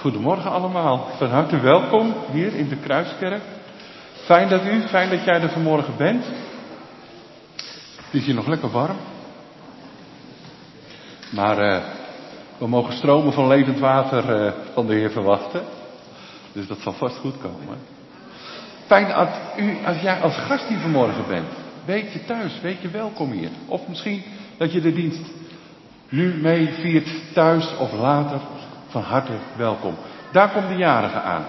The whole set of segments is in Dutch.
Goedemorgen allemaal. Van harte welkom hier in de Kruiskerk. Fijn dat jij er vanmorgen bent. Het is hier nog lekker warm. Maar we mogen stromen van levend water van de Heer verwachten. Dus dat zal vast goed komen. Fijn als jij als gast hier vanmorgen bent. Weet je thuis, weet je welkom hier. Of misschien dat je de dienst nu mee viert thuis of later. Van harte welkom. Daar komt de jarige aan.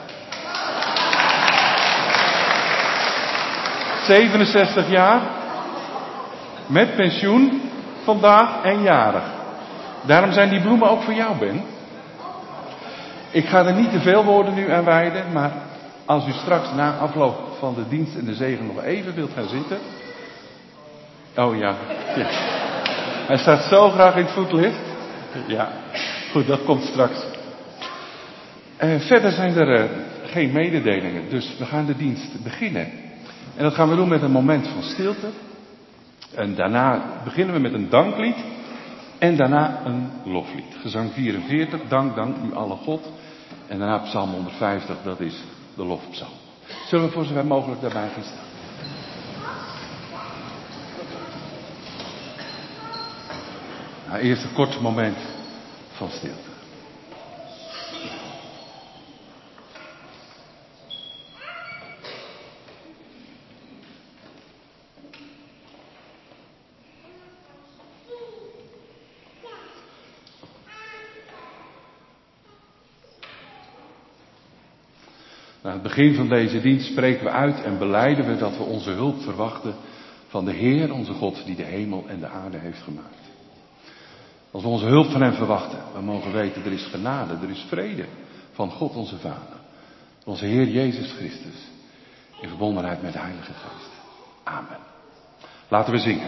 67 jaar. Met pensioen. Vandaag en jarig. Daarom zijn die bloemen ook voor jou, Ben. Ik ga er niet te veel woorden nu aan wijden. Maar als u straks na afloop van de dienst en de zegen nog even wilt gaan zitten. Oh ja. Hij staat zo graag in het voetlicht. Ja. Goed, dat komt straks. Verder zijn er geen mededelingen, dus we gaan de dienst beginnen. En dat gaan we doen met een moment van stilte. En daarna beginnen we met een danklied. En daarna een loflied. Gezang 44, dank u alle God. En daarna psalm 150, dat is de lofpsalm. Zullen we voor zover mogelijk daarbij gaan staan? Nou, eerst een kort moment van stilte. Aan het begin van deze dienst spreken we uit en belijden we dat we onze hulp verwachten van de Heer, onze God, die de hemel en de aarde heeft gemaakt. Als we onze hulp van Hem verwachten, we mogen weten, er is genade, er is vrede van God onze Vader. Onze Heer Jezus Christus, in verbondenheid met de Heilige Geest. Amen. Laten we zingen.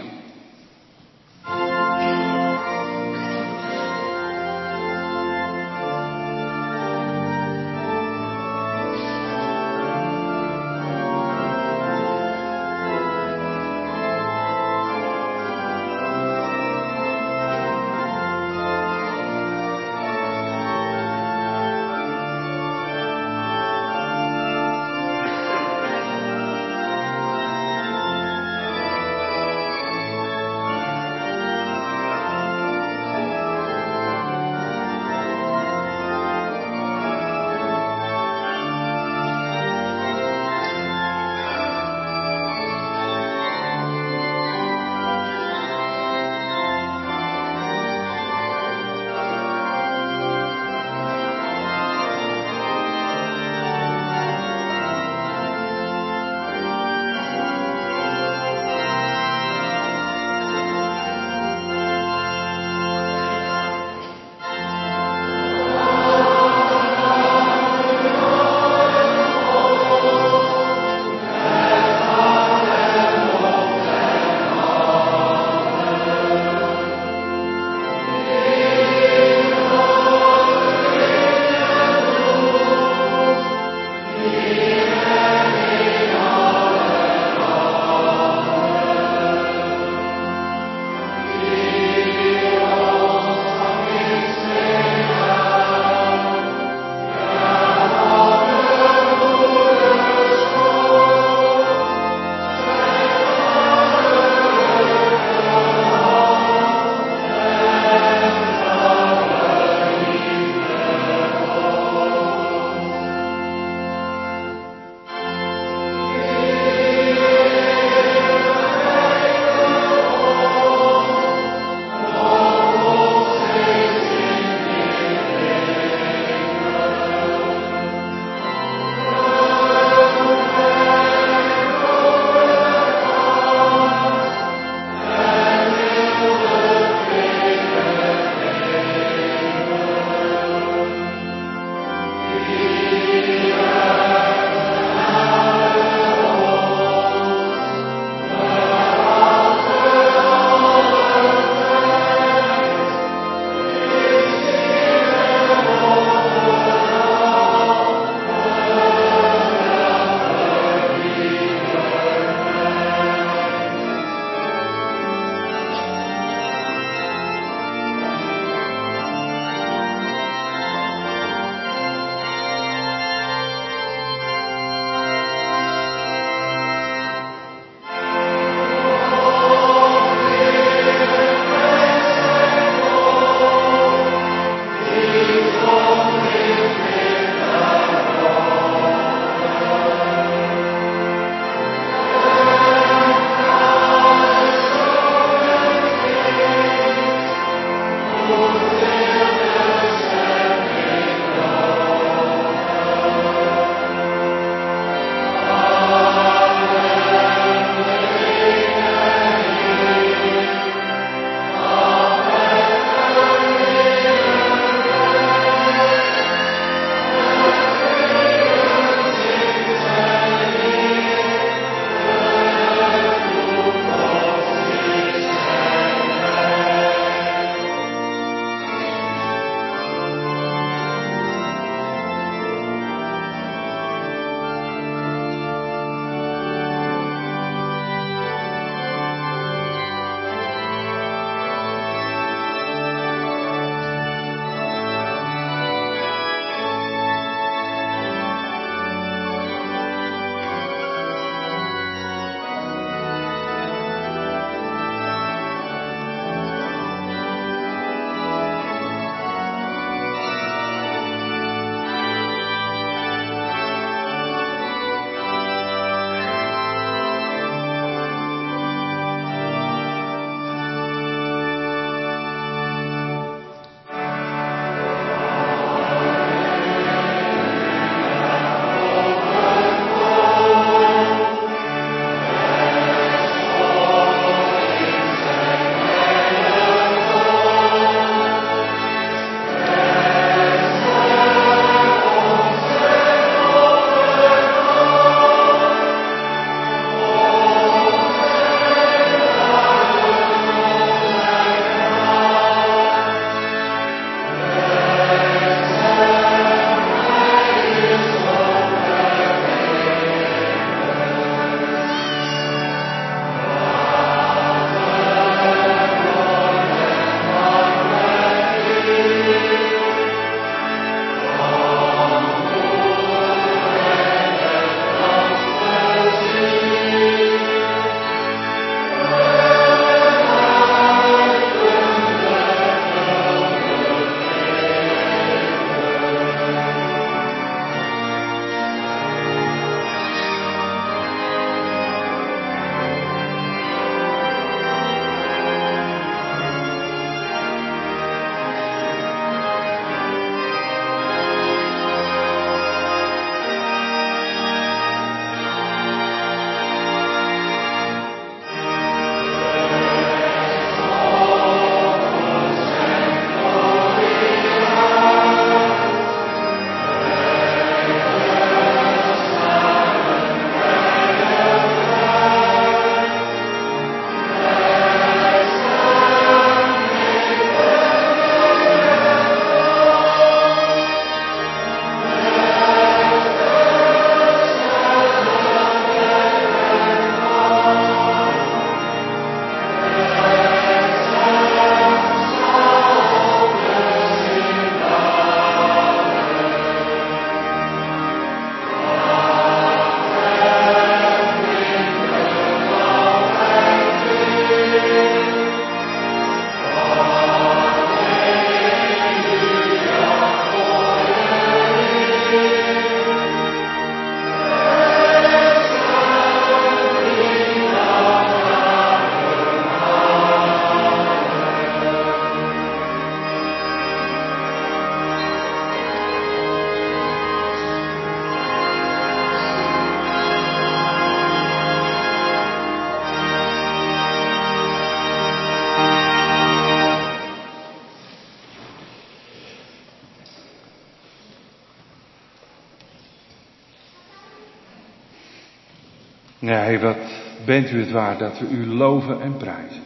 Nee, wat bent u het waard dat we u loven en prijzen.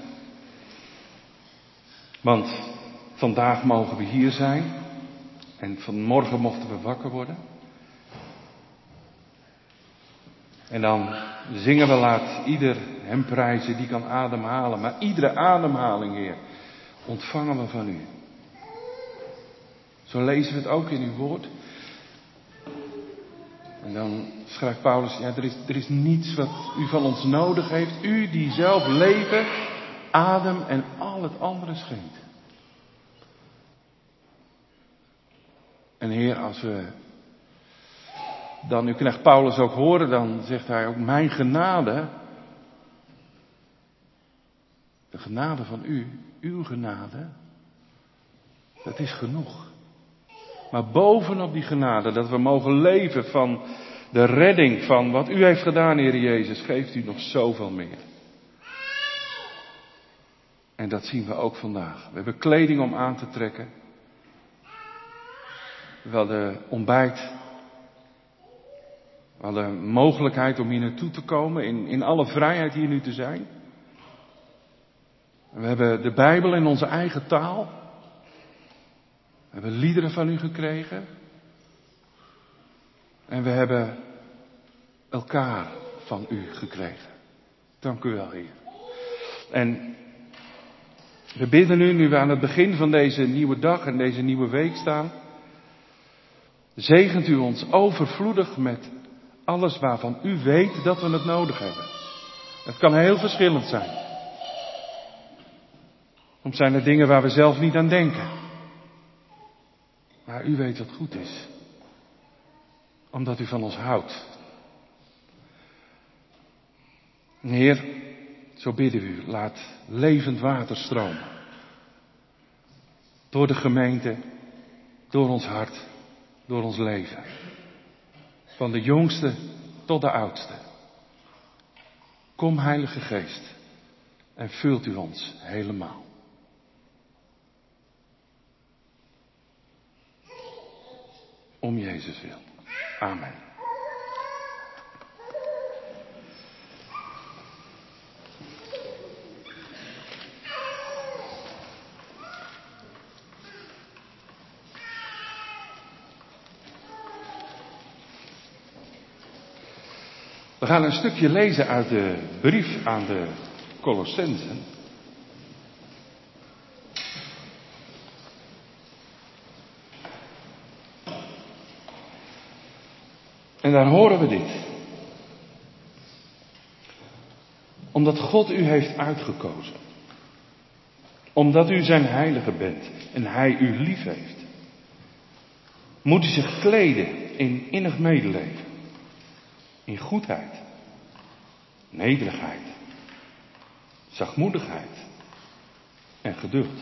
Want vandaag mogen we hier zijn. En vanmorgen mochten we wakker worden. En dan zingen we, laat ieder hem prijzen die kan ademhalen. Maar iedere ademhaling, Heer, ontvangen we van u. Zo lezen we het ook in uw woord. En dan schrijft Paulus, ja, er is niets wat u van ons nodig heeft. U die zelf leven, adem en al het andere schenkt. En Heer, als we dan uw knecht Paulus ook horen, dan zegt hij ook, mijn genade, de genade van u, uw genade, dat is genoeg. Maar bovenop die genade, dat we mogen leven van de redding van wat u heeft gedaan, Heer Jezus, geeft u nog zoveel meer. En dat zien we ook vandaag. We hebben kleding om aan te trekken. We hadden ontbijt. We hadden mogelijkheid om hier naartoe te komen, in alle vrijheid hier nu te zijn. We hebben de Bijbel in onze eigen taal. We hebben liederen van u gekregen. En we hebben elkaar van u gekregen. Dank u wel, Heer. En we bidden nu we aan het begin van deze nieuwe dag en deze nieuwe week staan. Zegent u ons overvloedig met alles waarvan u weet dat we het nodig hebben. Het kan heel verschillend zijn. Soms zijn er dingen waar we zelf niet aan denken. Maar u weet wat goed is. Omdat u van ons houdt. Heer, zo bidden we u, laat levend water stromen. Door de gemeente, door ons hart, door ons leven. Van de jongste tot de oudste. Kom, Heilige Geest, en vult u ons helemaal. Om Jezus wil. Amen. We gaan een stukje lezen uit de brief aan de Colossenzen. En daar horen we dit. Omdat God u heeft uitgekozen. Omdat u zijn heilige bent en hij u lief heeft. Moet u zich kleden in innig medeleven. In goedheid. Nederigheid. Zachtmoedigheid. En geduld.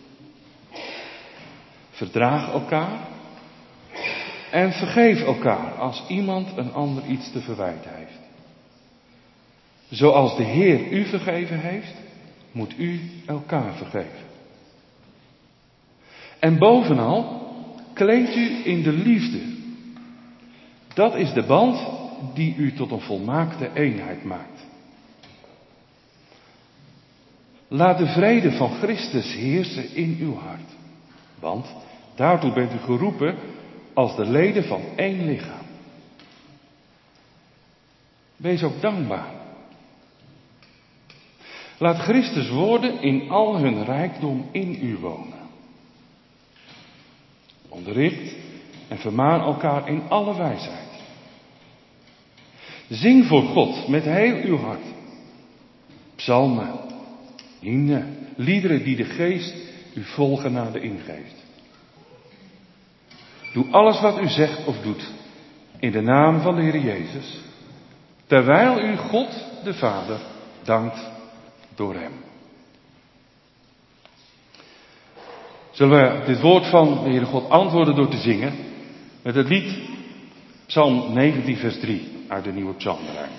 Verdraag elkaar. En vergeef elkaar als iemand een ander iets te verwijten heeft. Zoals de Heer u vergeven heeft, moet u elkaar vergeven. En bovenal, kleed u in de liefde. Dat is de band die u tot een volmaakte eenheid maakt. Laat de vrede van Christus heersen in uw hart. Want daartoe bent u geroepen als de leden van één lichaam. Wees ook dankbaar. Laat Christus woorden in al hun rijkdom in u wonen. Onderricht en vermaan elkaar in alle wijsheid. Zing voor God met heel uw hart. Psalmen, hymnen, liederen die de geest u vol genade ingeeft. Doe alles wat u zegt of doet in de naam van de Heer Jezus, terwijl u God de Vader dankt door hem. Zullen we dit woord van de Heere God antwoorden door te zingen met het lied Psalm 19 vers 3 uit de Nieuwe Psalmberijming.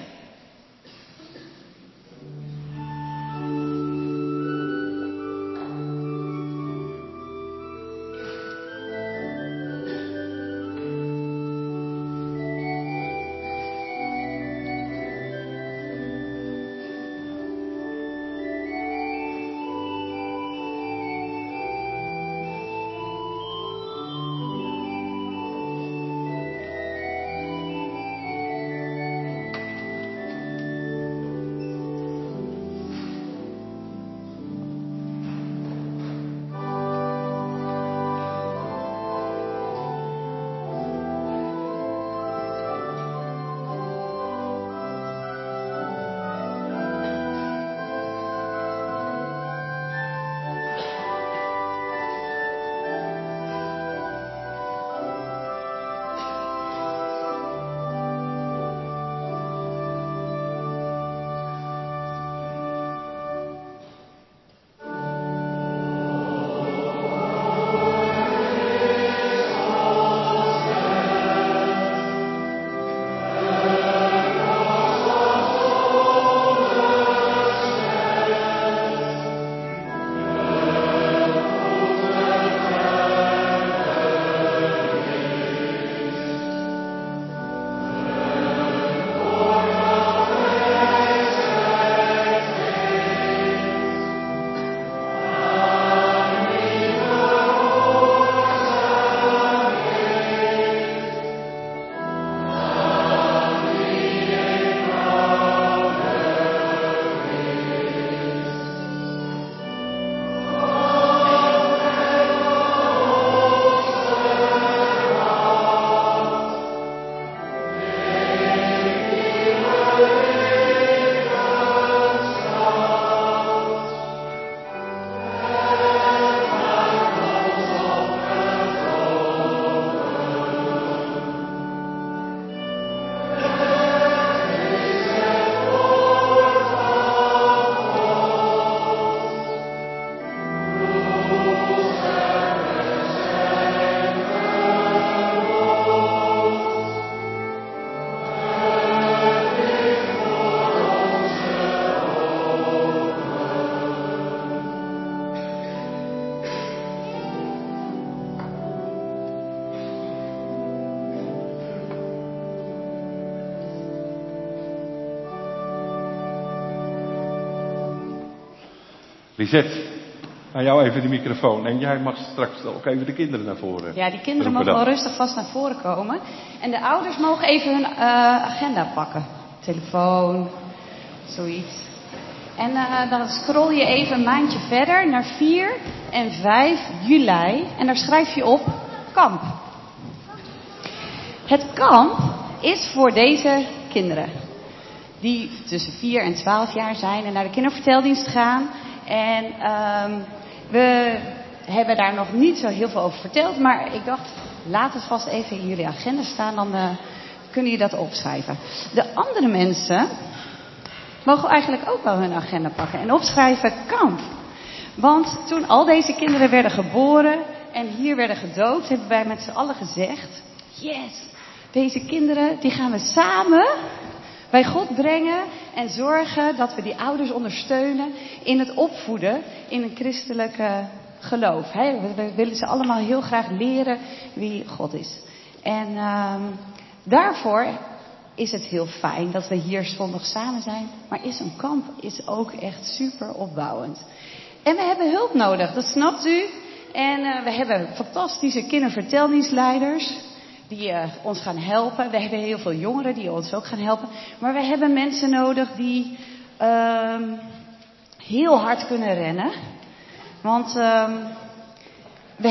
Lisette, aan jou even de microfoon. En jij mag straks ook even de kinderen naar voren. Ja, die kinderen mogen wel rustig vast naar voren komen. En de ouders mogen even hun agenda pakken. Telefoon, zoiets. En dan scroll je even een maandje verder naar 4 en 5 juli. En daar schrijf je op kamp. Het kamp is voor deze kinderen. Die tussen 4 en 12 jaar zijn en naar de kinderverteldienst gaan. En we hebben daar nog niet zo heel veel over verteld. Maar ik dacht, laat het vast even in jullie agenda staan. Dan kunnen jullie dat opschrijven. De andere mensen mogen eigenlijk ook wel hun agenda pakken. En opschrijven kamp. Want toen al deze kinderen werden geboren en hier werden gedoopt, hebben wij met z'n allen gezegd, yes, deze kinderen die gaan we samen bij God brengen en zorgen dat we die ouders ondersteunen in het opvoeden in een christelijke geloof. We willen ze allemaal heel graag leren wie God is. En daarvoor is het heel fijn dat we hier zondag samen zijn. Maar een kamp is ook echt super opbouwend. En we hebben hulp nodig, dat snapt u. En we hebben fantastische kinderverteldienstleiders die ons gaan helpen. We hebben heel veel jongeren die ons ook gaan helpen. Maar we hebben mensen nodig die heel hard kunnen rennen. Want we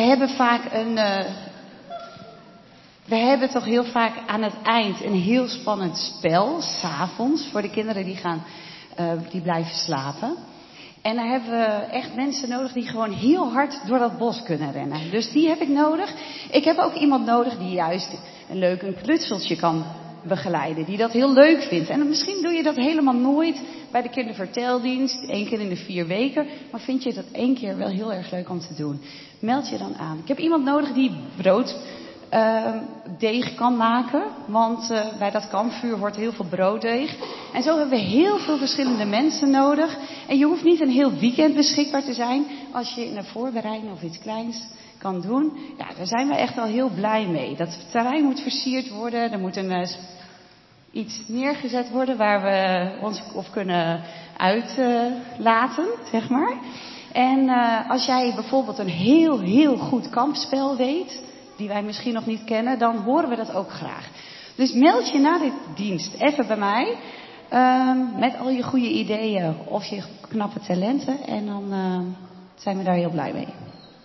hebben toch heel vaak aan het eind een heel spannend spel, 's avonds, voor de kinderen die blijven slapen. En daar hebben we echt mensen nodig die gewoon heel hard door dat bos kunnen rennen. Dus die heb ik nodig. Ik heb ook iemand nodig die juist een knutseltje kan begeleiden. Die dat heel leuk vindt. En misschien doe je dat helemaal nooit bij de kinderverteldienst. 1 keer in de 4 weken. Maar vind je dat 1 keer wel heel erg leuk om te doen. Meld je dan aan. Ik heb iemand nodig die brooddeeg kan maken. Want bij dat kampvuur wordt heel veel brooddeeg. En zo hebben we heel veel verschillende mensen nodig. En je hoeft niet een heel weekend beschikbaar te zijn. Als je in een voorbereiding of iets kleins kan doen. Ja, daar zijn we echt al heel blij mee. Dat terrein moet versierd worden. Er moet iets neergezet worden waar we ons op kunnen uitlaten, zeg maar. En als jij bijvoorbeeld een heel, heel goed kampspel weet, die wij misschien nog niet kennen, dan horen we dat ook graag. Dus meld je na dit dienst even bij mij. Met al je goede ideeën of je knappe talenten. En dan zijn we daar heel blij mee.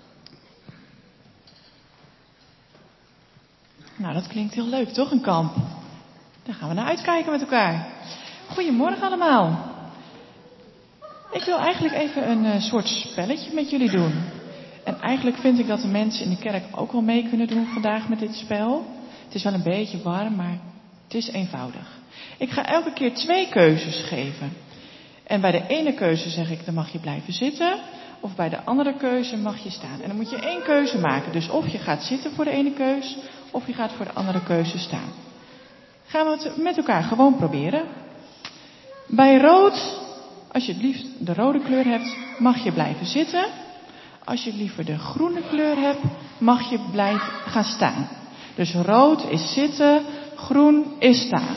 Nou, dat klinkt heel leuk, toch? Een kamp. Daar gaan we naar uitkijken met elkaar. Goedemorgen allemaal. Ik wil eigenlijk even een soort spelletje met jullie doen. En eigenlijk vind ik dat de mensen in de kerk ook wel mee kunnen doen vandaag met dit spel. Het is wel een beetje warm, maar het is eenvoudig. Ik ga elke keer 2 keuzes geven. En bij de ene keuze zeg ik, dan mag je blijven zitten. Of bij de andere keuze mag je staan. En dan moet je 1 keuze maken. Dus of je gaat zitten voor de ene keus, of je gaat voor de andere keuze staan. Gaan we het met elkaar gewoon proberen. Bij rood, als je het liefst de rode kleur hebt, mag je blijven zitten. Als je liever de groene kleur hebt, mag je blijven gaan staan. Dus rood is zitten, groen is staan.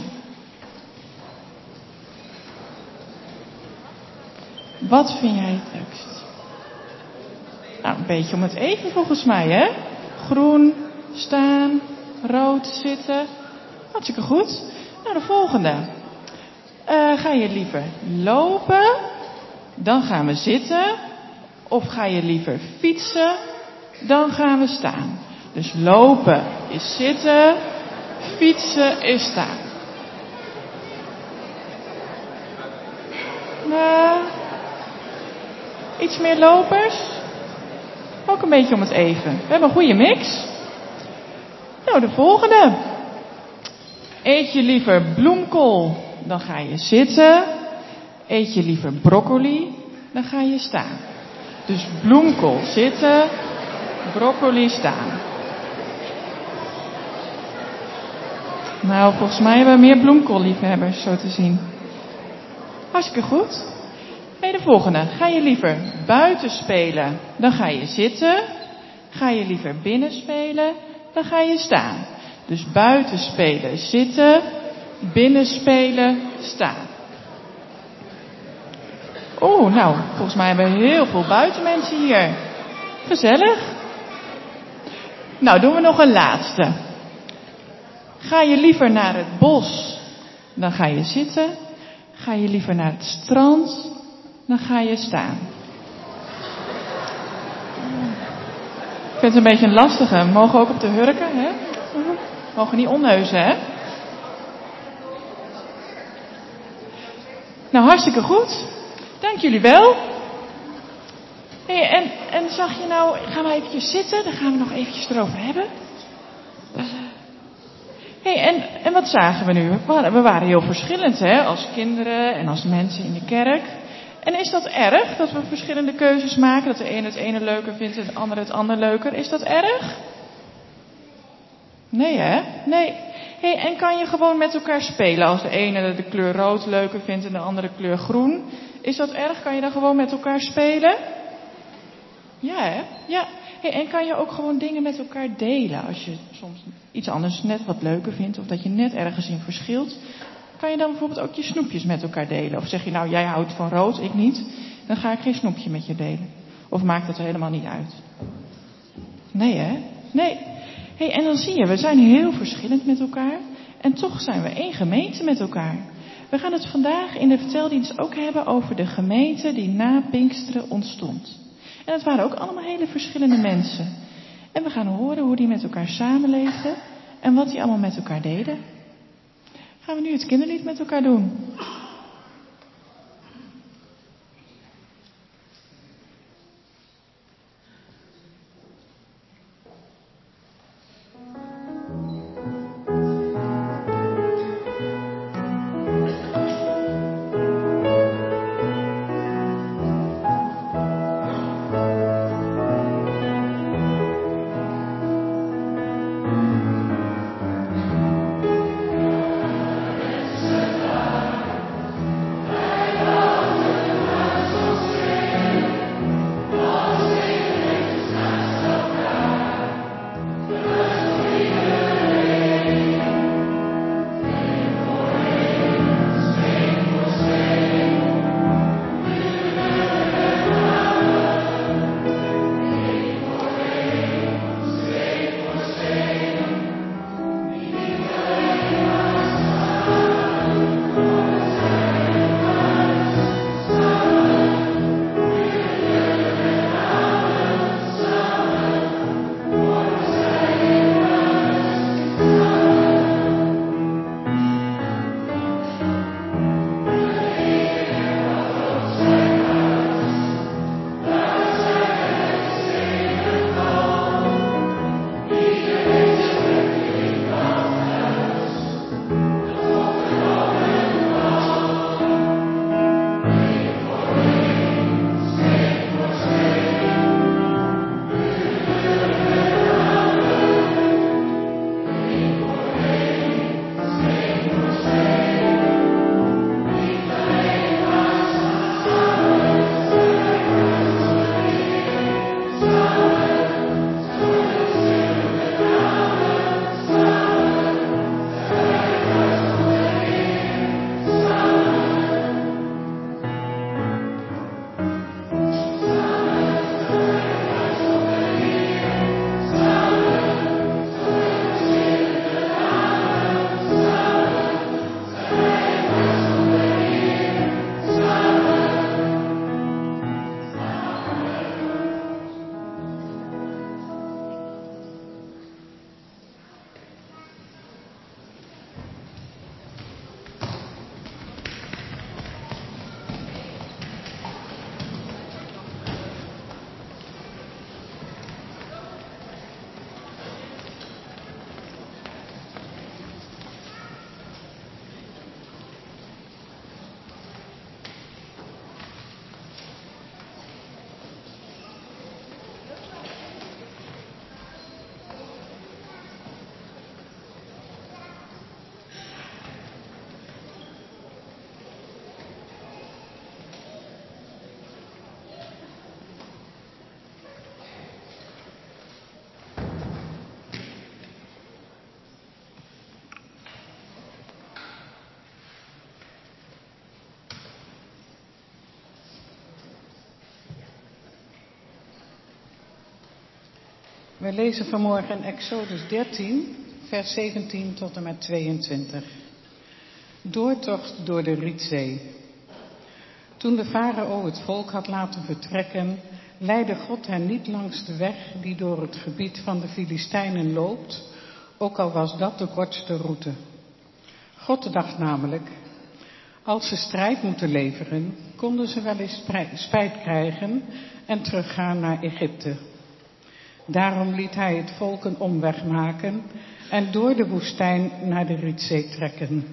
Wat vind jij het leukst? Nou, een beetje om het even volgens mij, hè? Groen, staan, rood, zitten. Hartstikke goed. Nou, de volgende. Ga je liever lopen? Dan gaan we zitten. Of ga je liever fietsen? Dan gaan we staan. Dus lopen is zitten. Fietsen is staan. Iets meer lopers? Ook een beetje om het even. We hebben een goede mix. Nou, de volgende. Eet je liever bloemkool? Dan ga je zitten. Eet je liever broccoli? Dan ga je staan. Dus bloemkool zitten, broccoli staan. Nou, volgens mij hebben we meer bloemkoolliefhebbers, zo te zien. Hartstikke goed. De volgende. Ga je liever buiten spelen? Dan ga je zitten. Ga je liever binnen spelen? Dan ga je staan. Dus buiten spelen, zitten. Binnen spelen, staan. Nou, volgens mij hebben we heel veel buitenmensen hier. Gezellig. Nou, doen we nog een laatste. Ga je liever naar het bos, dan ga je zitten. Ga je liever naar het strand, dan ga je staan. Ik vind het een beetje een lastige. We mogen ook op de hurken, hè? We mogen niet onneuzen, hè? Nou, hartstikke goed. Dank jullie wel. Hey, en zag je nou, gaan we eventjes zitten, dan gaan we nog eventjes erover hebben. Hey, en wat zagen we nu? We waren heel verschillend, hè, als kinderen en als mensen in de kerk. En is dat erg, dat we verschillende keuzes maken, dat de ene het ene leuker vindt en de andere het ander leuker? Is dat erg? Nee, hè? Nee. Hey, en kan je gewoon met elkaar spelen als de ene de kleur rood leuker vindt en de andere kleur groen? Is dat erg? Kan je dan gewoon met elkaar spelen? Ja, hè? Ja. Hey, en kan je ook gewoon dingen met elkaar delen? Als je soms iets anders net wat leuker vindt of dat je net ergens in verschilt. Kan je dan bijvoorbeeld ook je snoepjes met elkaar delen? Of zeg je nou, jij houdt van rood, ik niet. Dan ga ik geen snoepje met je delen. Of maakt dat er helemaal niet uit? Nee, hè? Nee. Hey, en dan zie je, we zijn heel verschillend met elkaar. En toch zijn we één gemeente met elkaar. We gaan het vandaag in de verteldienst ook hebben over de gemeente die na Pinksteren ontstond. En het waren ook allemaal hele verschillende mensen. En we gaan horen hoe die met elkaar samenleefden en wat die allemaal met elkaar deden. Gaan we nu het kinderlied met elkaar doen. We lezen vanmorgen Exodus 13, vers 17 tot en met 22. Doortocht door de Rietzee. Toen de farao het volk had laten vertrekken, leidde God hen niet langs de weg die door het gebied van de Filistijnen loopt, ook al was dat de kortste route. God dacht namelijk, als ze strijd moeten leveren, konden ze wel eens spijt krijgen en teruggaan naar Egypte. Daarom liet hij het volk een omweg maken en door de woestijn naar de Rietzee trekken.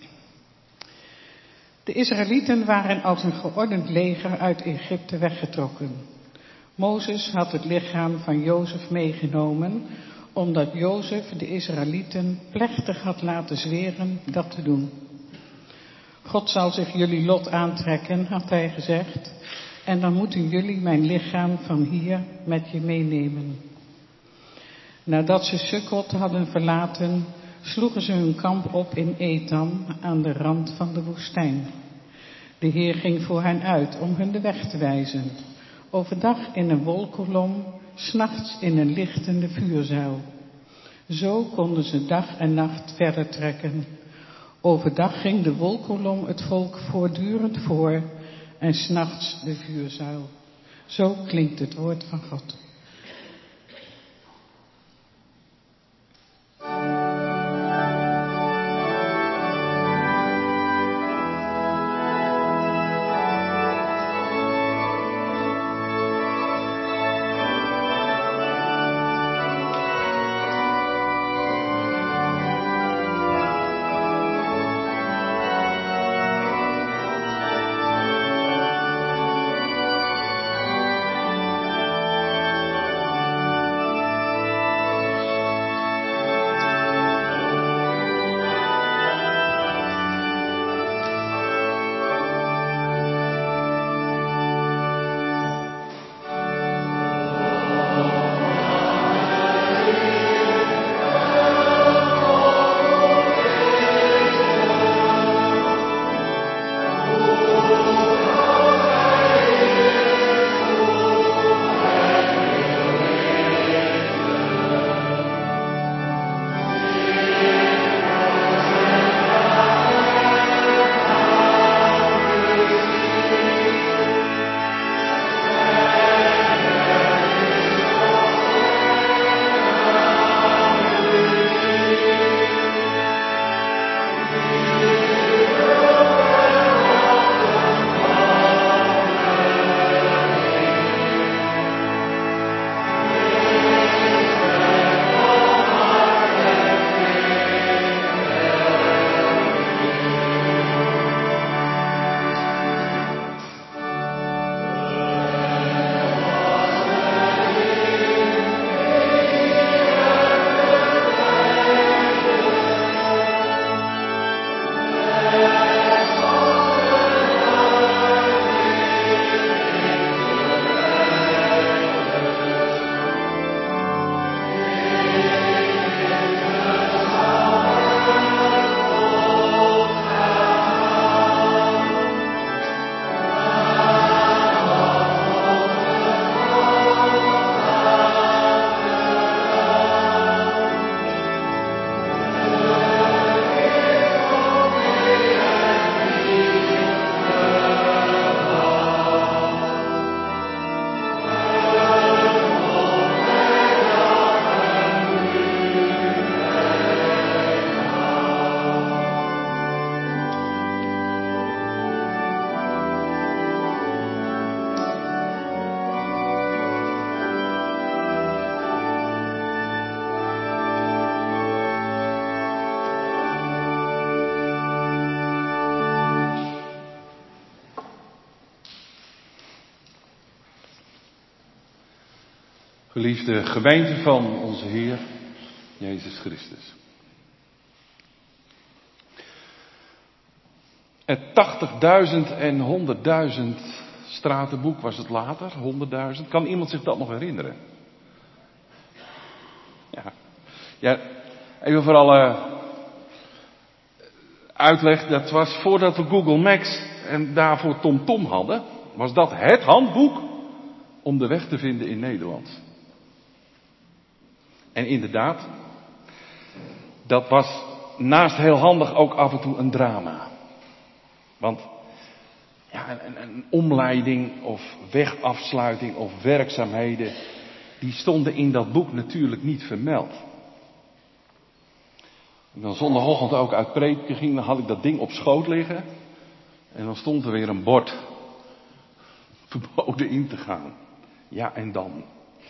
De Israëlieten waren als een geordend leger uit Egypte weggetrokken. Mozes had het lichaam van Jozef meegenomen, omdat Jozef de Israëlieten plechtig had laten zweren dat te doen. God zal zich jullie lot aantrekken, had hij gezegd, en dan moeten jullie mijn lichaam van hier met je meenemen. Nadat ze Sukkot hadden verlaten, sloegen ze hun kamp op in Etam aan de rand van de woestijn. De Heer ging voor hen uit om hun de weg te wijzen. Overdag in een wolkolom, 's nachts in een lichtende vuurzuil. Zo konden ze dag en nacht verder trekken. Overdag ging de wolkolom het volk voortdurend voor en 's nachts de vuurzuil. Zo klinkt het woord van God. Geliefde gemeente van onze Heer Jezus Christus. Het 80.000 en 100.000 stratenboek was het later, 100.000. Kan iemand zich dat nog herinneren? Ja, even voor alle uitleg. Dat was voordat we Google Maps en daarvoor TomTom hadden. Was dat het handboek om de weg te vinden in Nederland. En inderdaad, dat was naast heel handig ook af en toe een drama. Want ja, een omleiding of wegafsluiting of werkzaamheden, die stonden in dat boek natuurlijk niet vermeld. En dan zondagochtend ook uit prediken ging, dan had ik dat ding op schoot liggen. En dan stond er weer een bord. Verboden in te gaan. Ja, en dan?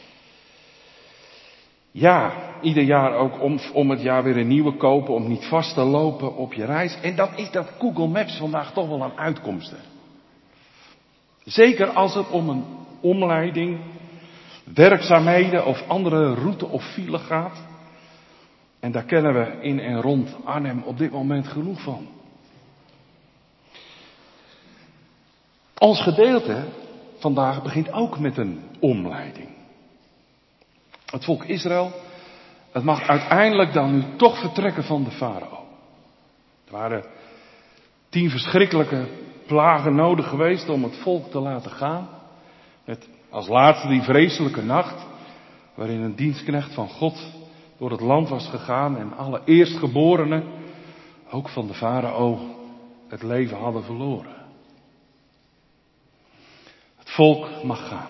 Ja, ieder jaar ook om het jaar weer een nieuwe kopen, om niet vast te lopen op je reis. En dan is dat Google Maps vandaag toch wel een uitkomst. Hè? Zeker als het om een omleiding, werkzaamheden of andere route of file gaat. En daar kennen we in en rond Arnhem op dit moment genoeg van. Ons gedeelte vandaag begint ook met een omleiding. Het volk Israël, het mag uiteindelijk dan nu toch vertrekken van de farao. Er waren 10 verschrikkelijke plagen nodig geweest om het volk te laten gaan. Met als laatste die vreselijke nacht, waarin een dienstknecht van God door het land was gegaan en alle eerstgeborenen, ook van de farao, het leven hadden verloren. Het volk mag gaan.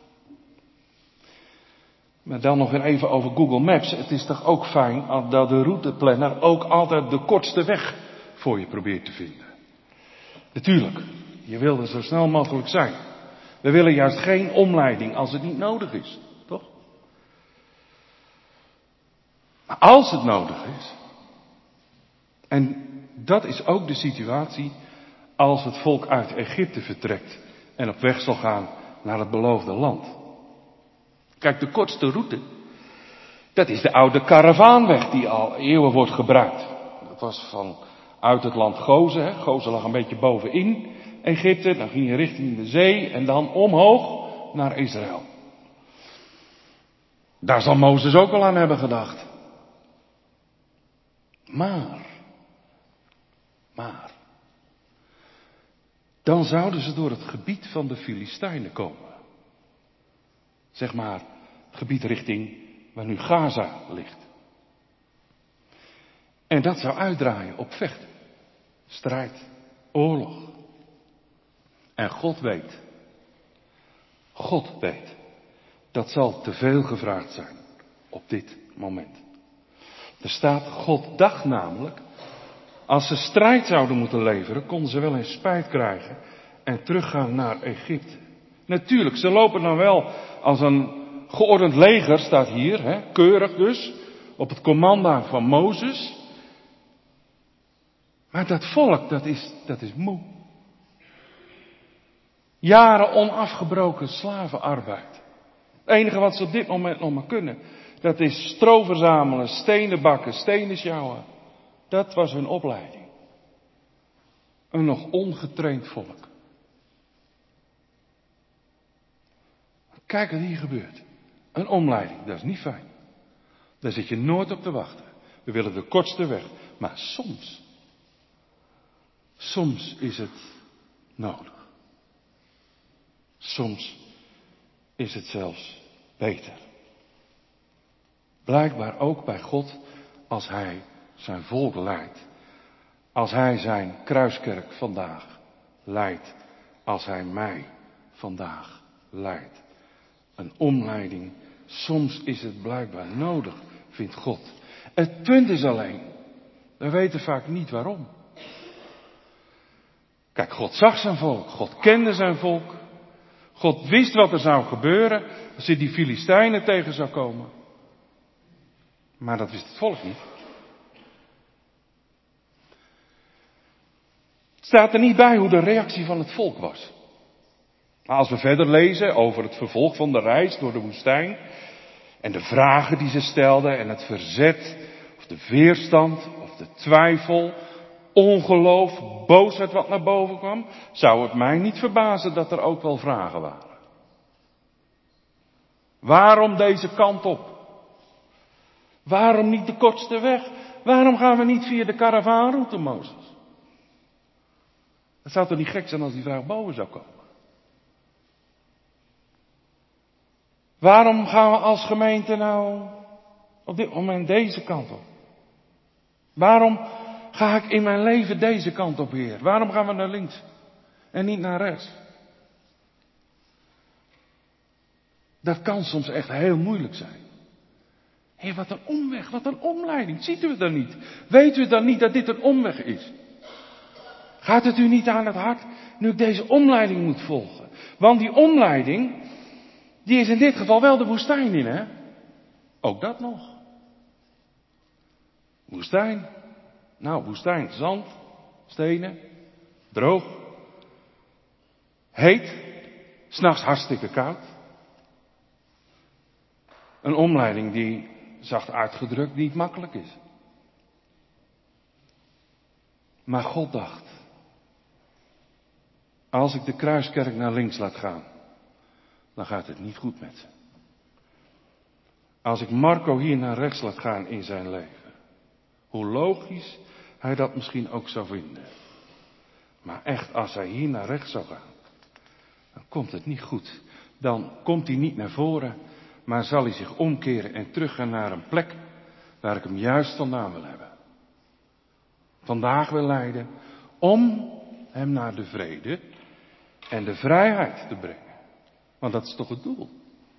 Maar dan nog weer even over Google Maps. Het is toch ook fijn dat de routeplanner ook altijd de kortste weg voor je probeert te vinden. Natuurlijk, je wil er zo snel mogelijk zijn. We willen juist geen omleiding als het niet nodig is, toch? Maar als het nodig is, en dat is ook de situatie als het volk uit Egypte vertrekt en op weg zal gaan naar het beloofde land. Kijk, de kortste route, dat is de oude karavaanweg die al eeuwen wordt gebruikt. Dat was vanuit het land Gozen. Hè. Gozen lag een beetje bovenin Egypte. Dan ging je richting de zee en dan omhoog naar Israël. Daar zal Mozes ook al aan hebben gedacht. Maar, dan zouden ze door het gebied van de Filistijnen komen. Zeg maar, het gebied richting waar nu Gaza ligt. En dat zou uitdraaien op vechten, strijd, oorlog. En God weet, dat zal te veel gevraagd zijn op dit moment. Er staat, God dacht namelijk, als ze strijd zouden moeten leveren, konden ze wel eens spijt krijgen en teruggaan naar Egypte. Natuurlijk, ze lopen dan wel als een geordend leger, staat hier, hè, keurig dus, op het commando van Mozes. Maar dat volk, dat is moe. Jaren onafgebroken slavenarbeid. Het enige wat ze op dit moment nog maar kunnen, dat is stro verzamelen, stenen bakken, stenen sjouwen. Dat was hun opleiding. Een nog ongetraind volk. Kijk wat hier gebeurt. Een omleiding, dat is niet fijn. Daar zit je nooit op te wachten. We willen de kortste weg. Maar soms is het nodig. Soms is het zelfs beter. Blijkbaar ook bij God als Hij zijn volk leidt. Als Hij zijn kruiskerk vandaag leidt. Als Hij mij vandaag leidt. Een omleiding, soms is het blijkbaar nodig, vindt God. Het punt is alleen, we weten vaak niet waarom. Kijk, God zag zijn volk, God kende zijn volk. God wist wat er zou gebeuren als hij die Filistijnen tegen zou komen. Maar dat wist het volk niet. Het staat er niet bij hoe de reactie van het volk was. Maar als we verder lezen over het vervolg van de reis door de woestijn en de vragen die ze stelden en het verzet of de weerstand of de twijfel, ongeloof, boosheid wat naar boven kwam, zou het mij niet verbazen dat er ook wel vragen waren. Waarom deze kant op? Waarom niet de kortste weg? Waarom gaan we niet via de karavaanroute, Mozes? Het zou toch niet gek zijn als die vraag boven zou komen? Waarom gaan we als gemeente nou op dit moment deze kant op? Waarom ga ik in mijn leven deze kant op, Heer? Waarom gaan we naar links en niet naar rechts? Dat kan soms echt heel moeilijk zijn. Heer, wat een omweg, wat een omleiding. Ziet u het dan niet? Weet u dan niet dat dit een omweg is? Gaat het u niet aan het hart nu ik deze omleiding moet volgen? Want die omleiding, die is in dit geval wel de woestijn in, hè? Ook dat nog. Woestijn. Nou, woestijn, zand, stenen, droog, heet, 's nachts hartstikke koud. Een omleiding die, zacht uitgedrukt, niet makkelijk is. Maar God dacht, als ik de Kruiskerk naar links laat gaan, dan gaat het niet goed met ze. Als ik Marco hier naar rechts laat gaan in zijn leven, hoe logisch hij dat misschien ook zou vinden. Maar echt, als hij hier naar rechts zou gaan, dan komt het niet goed. Dan komt hij niet naar voren, maar zal hij zich omkeren en teruggaan naar een plek waar ik hem juist vandaan wil hebben. Vandaag wil leiden om hem naar de vrede en de vrijheid te brengen. Want dat is toch het doel?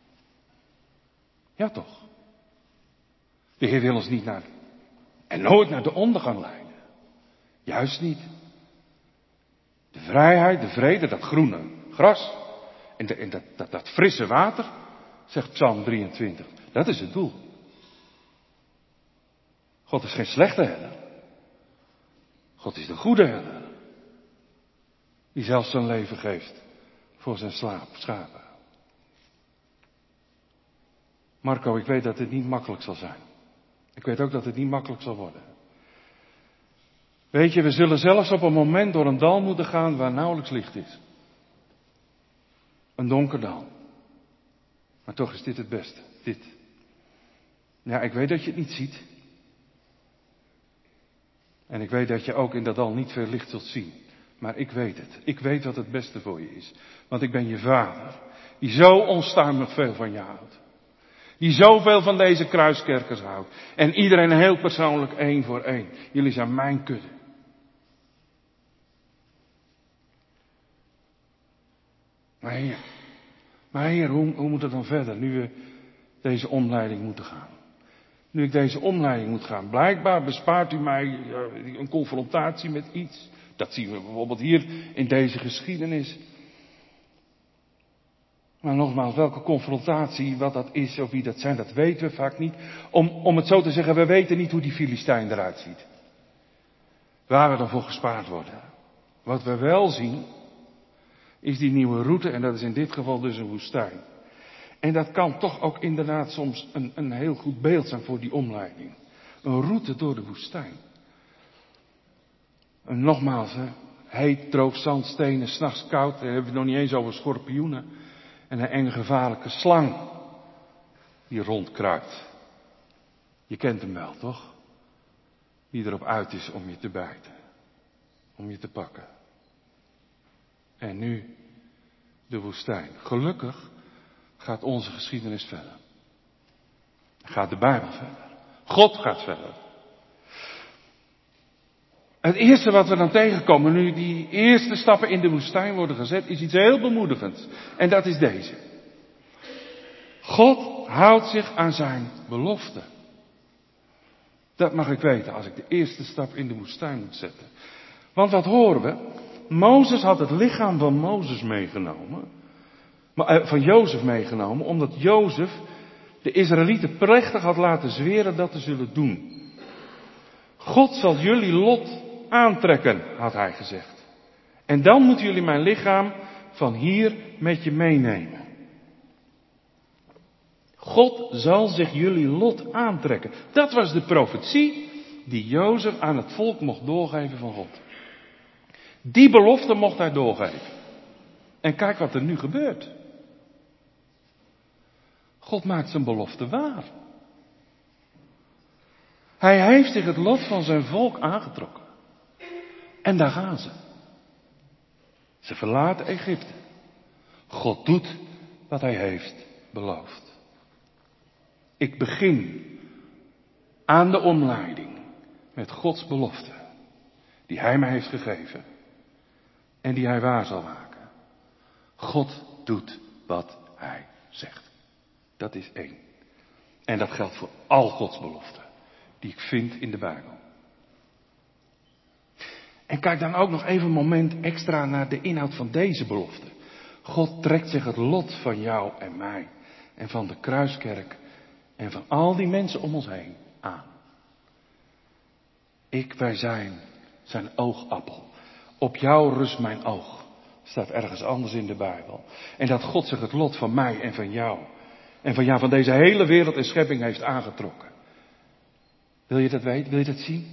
Ja toch? De Heer wil ons niet naar en nooit naar de ondergang leiden. Juist niet. De vrijheid, de vrede, dat groene gras en dat frisse water, zegt Psalm 23. Dat is het doel. God is geen slechte herder. God is de goede herder. Die zelfs zijn leven geeft voor zijn schapen. Marco, ik weet dat het niet makkelijk zal zijn. Ik weet ook dat het niet makkelijk zal worden. Weet je, we zullen zelfs op een moment door een dal moeten gaan waar nauwelijks licht is. Een donker dal. Maar toch is dit het beste. Dit. Ja, ik weet dat je het niet ziet. En ik weet dat je ook in dat dal niet veel licht zult zien. Maar ik weet het. Ik weet wat het beste voor je is. Want ik ben je vader. Die zo onstuimig veel van je houdt. Die zoveel van deze kruiskerkers houdt. En iedereen heel persoonlijk, één voor één. Jullie zijn mijn kudde. Maar Heer, hoe moet het dan verder? Nu we deze omleiding moeten gaan. Nu ik deze omleiding moet gaan. Blijkbaar bespaart u mij een confrontatie met iets. Dat zien we bijvoorbeeld hier in deze geschiedenis. Maar nogmaals, welke confrontatie, wat dat is of wie dat zijn, dat weten we vaak niet. Om het zo te zeggen, we weten niet hoe die Filistijn eruit ziet. Waar we dan voor gespaard worden. Wat we wel zien, is die nieuwe route en dat is in dit geval dus een woestijn. En dat kan toch ook inderdaad soms een heel goed beeld zijn voor die omleiding. Een route door de woestijn. En nogmaals, heet, droog zand, stenen, 's nachts koud. Dan hebben we het nog niet eens over schorpioenen. En een enge gevaarlijke slang die rondkruipt. Je kent hem wel, toch? Die erop uit is om je te bijten. Om je te pakken. En nu de woestijn. Gelukkig gaat onze geschiedenis verder. Gaat de Bijbel verder. God gaat verder. Het eerste wat we dan tegenkomen nu die eerste stappen in de woestijn worden gezet, is iets heel bemoedigends. En dat is deze. God houdt zich aan zijn belofte. Dat mag ik weten als ik de eerste stap in de woestijn moet zetten. Want wat horen we? Mozes had het lichaam van Mozes meegenomen. Van Jozef meegenomen, omdat Jozef de Israëlieten plechtig had laten zweren dat te zullen doen. God zal jullie lot aantrekken, had hij gezegd. En dan moeten jullie mijn lichaam van hier met je meenemen. God zal zich jullie lot aantrekken. Dat was de profetie die Jozef aan het volk mocht doorgeven van God. Die belofte mocht hij doorgeven. En kijk wat er nu gebeurt. God maakt zijn belofte waar. Hij heeft zich het lot van zijn volk aangetrokken. En daar gaan ze. Ze verlaten Egypte. God doet wat hij heeft beloofd. Ik begin aan de omleiding met Gods belofte, die Hij mij heeft gegeven en die Hij waar zal maken. God doet wat Hij zegt. Dat is één. En dat geldt voor al Gods beloften die ik vind in de Bijbel. En kijk dan ook nog even een moment extra naar de inhoud van deze belofte. God trekt zich het lot van jou en mij en van de Kruiskerk en van al die mensen om ons heen aan. Wij zijn oogappel. Op jou rust mijn oog. Staat ergens anders in de Bijbel. En dat God zich het lot van mij en van jou en van deze hele wereld en schepping heeft aangetrokken. Wil je dat weten? Wil je dat zien?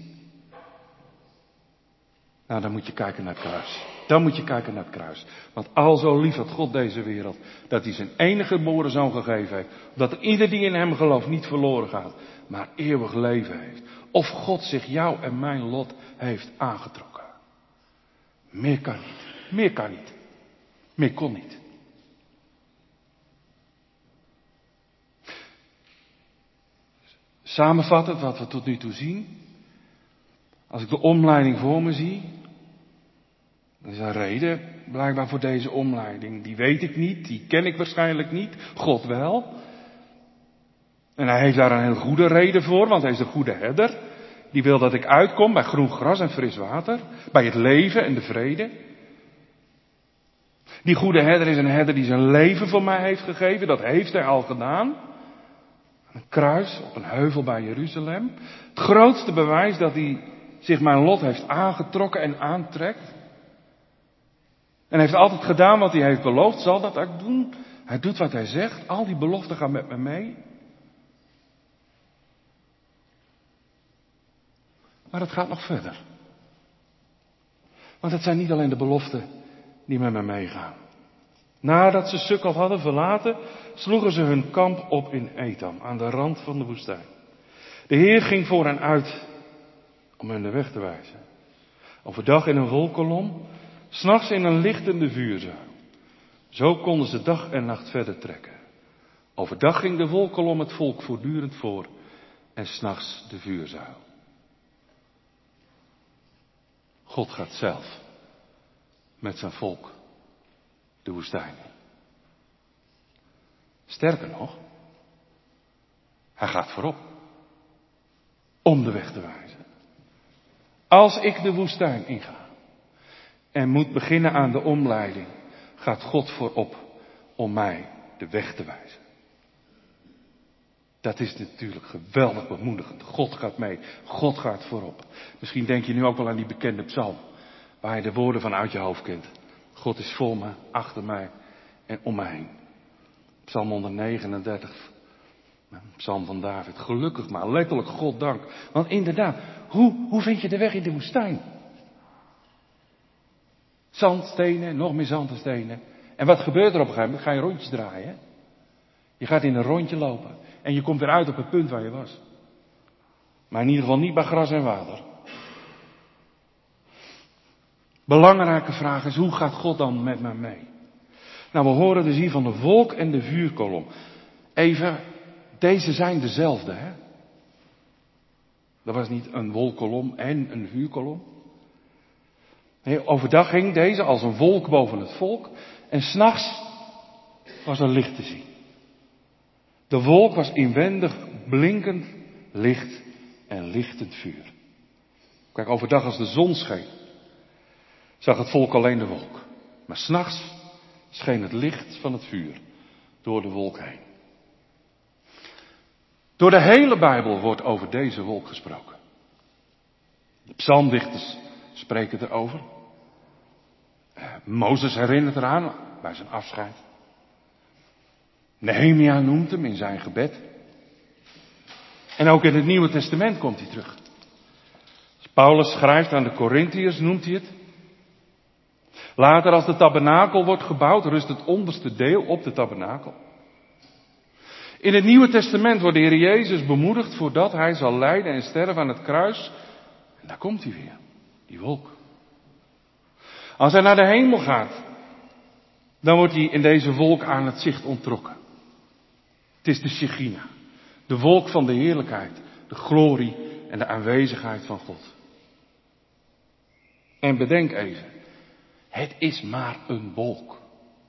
Nou, dan moet je kijken naar het kruis. Dan moet je kijken naar het kruis. Want al zo lief had God deze wereld, dat hij zijn enige geboren zoon gegeven heeft. Dat er ieder die in hem gelooft niet verloren gaat, maar eeuwig leven heeft. Of God zich jou en mijn lot heeft aangetrokken. Meer kan niet. Meer kan niet. Meer kon niet. Samenvattend wat we tot nu toe zien. Als ik de omleiding voor me zie. Er is een reden blijkbaar voor deze omleiding. Die weet ik niet, die ken ik waarschijnlijk niet. God wel. En hij heeft daar een heel goede reden voor, want hij is de goede herder. Die wil dat ik uitkom bij groen gras en fris water. Bij het leven en de vrede. Die goede herder is een herder die zijn leven voor mij heeft gegeven. Dat heeft hij al gedaan. Een kruis op een heuvel bij Jeruzalem. Het grootste bewijs dat hij zich mijn lot heeft aangetrokken en aantrekt. En heeft altijd gedaan wat hij heeft beloofd, zal dat ook doen. Hij doet wat hij zegt, al die beloften gaan met me mee. Maar het gaat nog verder. Want het zijn niet alleen de beloften die met me meegaan. Nadat ze Sukkot hadden verlaten, sloegen ze hun kamp op in Etam, aan de rand van de woestijn. De Heer ging voor hen uit om hen de weg te wijzen. Overdag in een wolkolom, 's nachts in een lichtende vuurzuil. Zo konden ze dag en nacht verder trekken. Overdag ging de wolkolom het volk voortdurend voor en 's nachts de vuurzuil. God gaat zelf met zijn volk de woestijn in. Sterker nog, hij gaat voorop om de weg te wijzen. Als ik de woestijn inga en moet beginnen aan de omleiding, gaat God voorop om mij de weg te wijzen. Dat is natuurlijk geweldig bemoedigend. God gaat mee. God gaat voorop. Misschien denk je nu ook wel aan die bekende psalm, waar je de woorden van uit je hoofd kent. God is voor me, achter mij en om mij heen. Psalm 139. Psalm van David. Gelukkig maar, letterlijk God dank. Want inderdaad, hoe vind je de weg in de woestijn? Zand, stenen, nog meer zand en stenen. En wat gebeurt er op een gegeven moment? Ga je rondjes draaien. Hè? Je gaat in een rondje lopen. En je komt weer uit op het punt waar je was. Maar in ieder geval niet bij gras en water. Belangrijke vraag is, hoe gaat God dan met mij mee? Nou, we horen dus hier van de wolk en de vuurkolom. Even, deze zijn dezelfde, hè? Dat was niet een wolkolom en een vuurkolom. Nee, overdag ging deze als een wolk boven het volk. En 's nachts was er licht te zien. De wolk was inwendig blinkend licht en lichtend vuur. Kijk, overdag als de zon scheen, zag het volk alleen de wolk. Maar 's nachts scheen het licht van het vuur door de wolk heen. Door de hele Bijbel wordt over deze wolk gesproken. De psalmdichters spreken erover. Mozes herinnert eraan bij zijn afscheid. Nehemia noemt hem in zijn gebed. En ook in het Nieuwe Testament komt hij terug. Als Paulus schrijft aan de Korintiërs noemt hij het. Later als de tabernakel wordt gebouwd, rust het onderste deel op de tabernakel. In het Nieuwe Testament wordt de Heer Jezus bemoedigd voordat hij zal lijden en sterven aan het kruis. En daar komt hij weer, die wolk. Als hij naar de hemel gaat, dan wordt hij in deze wolk aan het zicht onttrokken. Het is de Shechina, de wolk van de heerlijkheid de glorie en de aanwezigheid van God. En bedenk even, het is maar een wolk.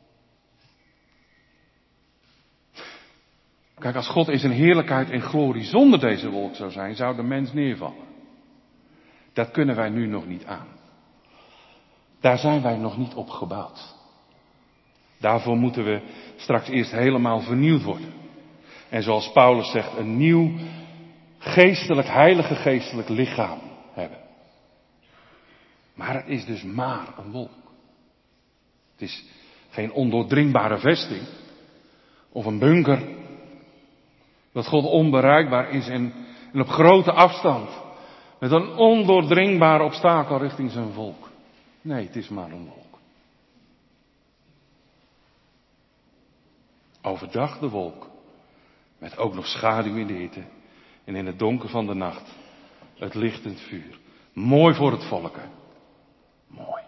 Kijk, als God in zijn heerlijkheid en glorie zonder deze wolk zou zijn, zou de mens neervallen. Dat kunnen wij nu nog niet aan. Daar zijn wij nog niet op gebouwd. Daarvoor moeten we straks eerst helemaal vernieuwd worden. En zoals Paulus zegt, een nieuw heilige geestelijk lichaam hebben. Maar het is dus maar een wolk. Het is geen ondoordringbare vesting. Of een bunker. Dat God onbereikbaar is en op grote afstand. Met een ondoordringbaar obstakel richting zijn volk. Nee, het is maar een wolk. Overdag de wolk. Met ook nog schaduw in de hitte. En in het donker van de nacht. Het lichtend vuur. Mooi voor het volken. Mooi.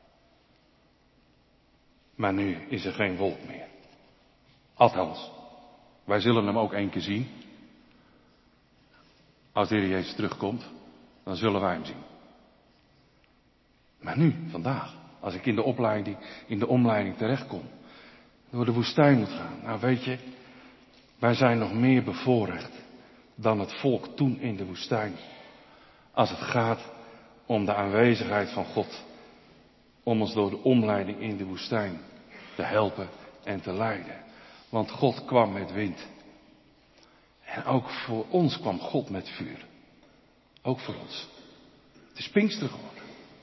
Maar nu is er geen wolk meer. Althans, wij zullen hem ook 1 keer zien. Als de Heer Jezus terugkomt, dan zullen wij hem zien. Maar nu, vandaag, als ik in de omleiding terechtkom, door de woestijn moet gaan. Nou weet je, wij zijn nog meer bevoorrecht dan het volk toen in de woestijn. Als het gaat om de aanwezigheid van God. Om ons door de omleiding in de woestijn te helpen en te leiden. Want God kwam met wind. En ook voor ons kwam God met vuur. Ook voor ons. Het is Pinksteren geworden.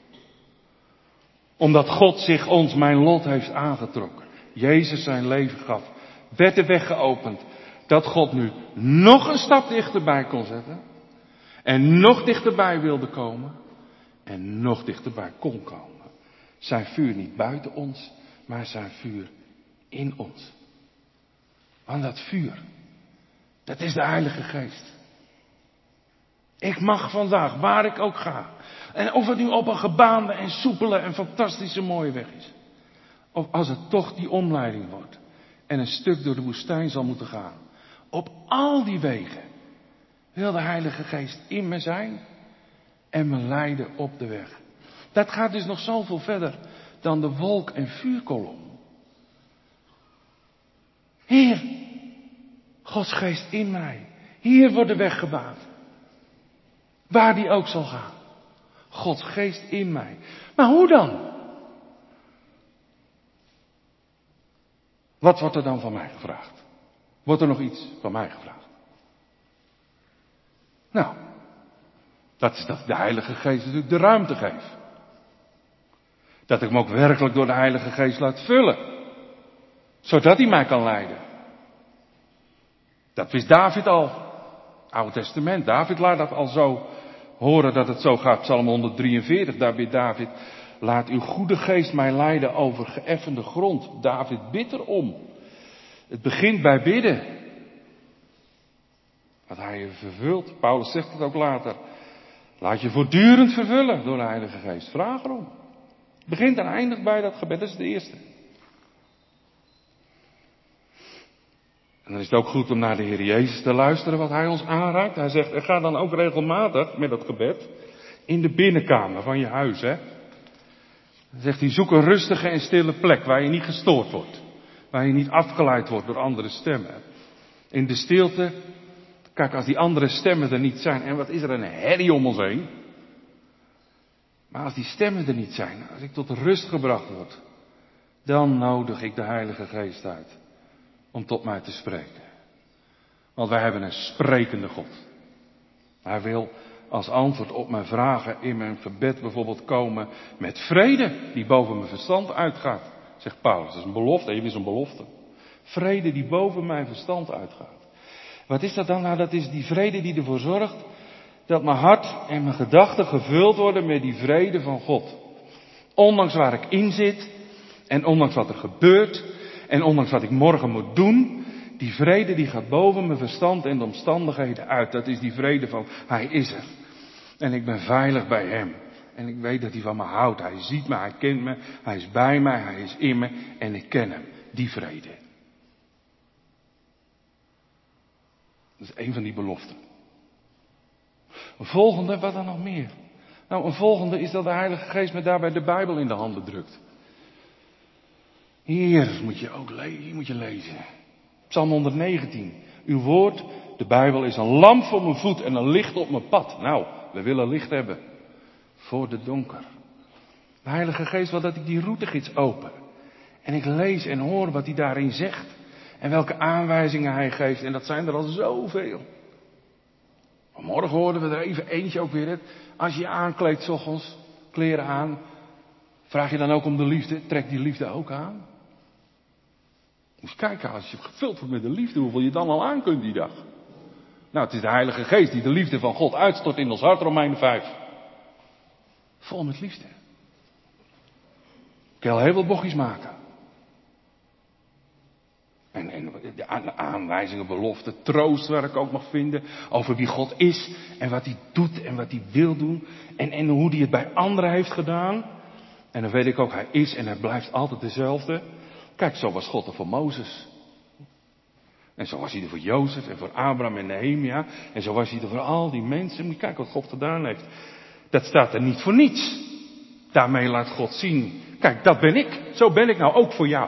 Omdat God zich ons mijn lot heeft aangetrokken. Jezus zijn leven gaf. Werd de weg geopend. Dat God nu nog een stap dichterbij kon zetten. En nog dichterbij wilde komen. En nog dichterbij kon komen. Zijn vuur niet buiten ons. Maar zijn vuur in ons. Want dat vuur. Dat is de Heilige Geest. Ik mag vandaag, waar ik ook ga. En of het nu op een gebaande en soepele en fantastische mooie weg is. Of als het toch die omleiding wordt. En een stuk door de woestijn zal moeten gaan. Op al die wegen wil de Heilige Geest in me zijn. En me leiden op de weg. Dat gaat dus nog zoveel verder dan de wolk- en vuurkolom. Heer, Gods geest in mij. Hier wordt de weg gebaand. Waar die ook zal gaan. Gods geest in mij. Maar hoe dan? Wat wordt er dan van mij gevraagd? Wordt er nog iets van mij gevraagd? Nou, dat is dat de Heilige Geest natuurlijk de ruimte geeft. Dat ik hem ook werkelijk door de Heilige Geest laat vullen. Zodat hij mij kan leiden. Dat wist David al. Oude Testament. David laat dat al zo horen dat het zo gaat. Psalm 143. Daar bidt David. Laat uw goede geest mij leiden over geëffende grond. David bidt erom. Het begint bij bidden. Wat hij je vervult. Paulus zegt het ook later. Laat je voortdurend vervullen door de Heilige Geest. Vraag erom. Het begint en eindigt bij dat gebed. Dat is de eerste. En dan is het ook goed om naar de Heer Jezus te luisteren wat Hij ons aanraakt. Hij zegt, ga dan ook regelmatig met dat gebed in de binnenkamer van je huis. Hè? Dan zegt hij, zoek een rustige en stille plek waar je niet gestoord wordt. Waar je niet afgeleid wordt door andere stemmen. In de stilte, kijk als die andere stemmen er niet zijn. En wat is er een herrie om ons heen. Maar als die stemmen er niet zijn, als ik tot rust gebracht word. Dan nodig ik de Heilige Geest uit. Om tot mij te spreken. Want wij hebben een sprekende God. Hij wil als antwoord op mijn vragen in mijn gebed bijvoorbeeld komen met vrede die boven mijn verstand uitgaat. Zegt Paulus, dat is een belofte, even is een belofte. Vrede die boven mijn verstand uitgaat. Wat is dat dan? Nou, dat is die vrede die ervoor zorgt dat mijn hart en mijn gedachten gevuld worden met die vrede van God. Ondanks waar ik in zit en ondanks wat er gebeurt en ondanks wat ik morgen moet doen, die vrede die gaat boven mijn verstand en de omstandigheden uit. Dat is die vrede van, Hij is er. En ik ben veilig bij Hem. En ik weet dat Hij van me houdt. Hij ziet me, Hij kent me, Hij is bij mij, Hij is in me en ik ken Hem. Die vrede. Dat is een van die beloften. Een volgende, wat dan nog meer? Nou, een volgende is dat de Heilige Geest me daarbij de Bijbel in de handen drukt. Hier moet je lezen. Psalm 119. Uw woord, de Bijbel, is een lamp voor mijn voet en een licht op mijn pad. Nou, we willen licht hebben. Voor de donker. De Heilige Geest wil dat ik die routegids open. En ik lees en hoor wat hij daarin zegt. En welke aanwijzingen hij geeft. En dat zijn er al zoveel. Vanmorgen hoorden we er even eentje ook weer. Als je je aankleedt 's ochtends, kleren aan. Vraag je dan ook om de liefde? Trek die liefde ook aan? Moet je kijken, als je gevuld wordt met de liefde, hoeveel je dan al aan kunt die dag. Nou, het is de Heilige Geest die de liefde van God uitstort in ons hart, Romeinen 5. Vol met liefde. Ik kan heel veel bochtjes maken. En de aanwijzingen, beloften, troost waar ik ook mag vinden over wie God is en wat hij doet en wat hij wil doen en hoe hij het bij anderen heeft gedaan. En dan weet ik ook, hij is en hij blijft altijd dezelfde. Kijk, zo was God er voor Mozes. En zo was hij er voor Jozef en voor Abraham en Nehemia. En zo was hij er voor al die mensen. Moet je kijken wat God gedaan heeft. Dat staat er niet voor niets. Daarmee laat God zien. Kijk, dat ben ik. Zo ben ik nou ook voor jou.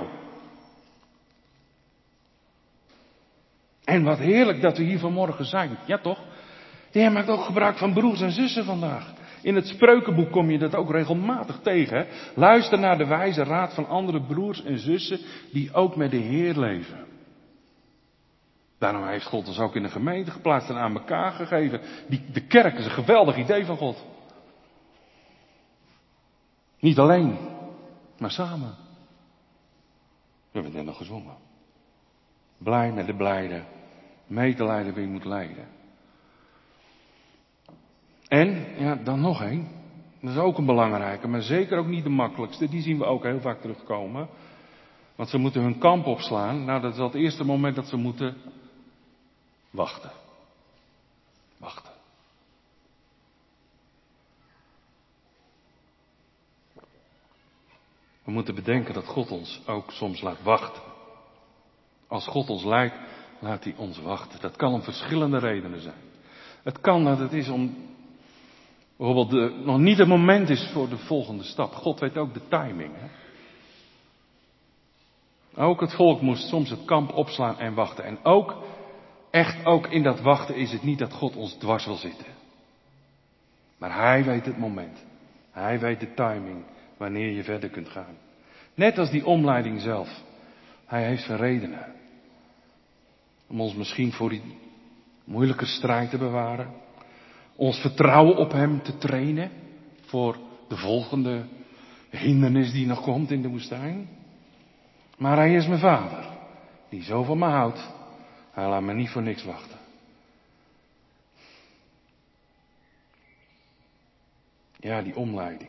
En wat heerlijk dat we hier vanmorgen zijn. Ja toch? De Heer maakt ook gebruik van broers en zussen vandaag. In het Spreukenboek kom je dat ook regelmatig tegen. Hè? Luister naar de wijze raad van andere broers en zussen die ook met de Heer leven. Daarom heeft God ons ook in een gemeente geplaatst en aan elkaar gegeven. De kerk is een geweldig idee van God. Niet alleen, maar samen. We hebben het net nog gezongen. Blij met de blijde, mee te leiden wie moet leiden. En, ja, dan nog één. Dat is ook een belangrijke, maar zeker ook niet de makkelijkste. Die zien we ook heel vaak terugkomen. Want ze moeten hun kamp opslaan. Nou, dat is al het eerste moment dat ze moeten wachten. Wachten. We moeten bedenken dat God ons ook soms laat wachten. Als God ons leidt, laat hij ons wachten. Dat kan om verschillende redenen zijn. Het kan dat het is om bijvoorbeeld nog niet het moment is voor de volgende stap. God weet ook de timing. Hè? Ook het volk moest soms het kamp opslaan en wachten. En ook in dat wachten is het niet dat God ons dwars wil zitten. Maar hij weet het moment. Hij weet de timing wanneer je verder kunt gaan. Net als die omleiding zelf. Hij heeft zijn redenen. Om ons misschien voor die moeilijke strijd te bewaren. Ons vertrouwen op hem te trainen. Voor de volgende hindernis die nog komt in de woestijn. Maar hij is mijn vader. Die zo van me houdt. Hij laat me niet voor niks wachten. Ja, die omleiding.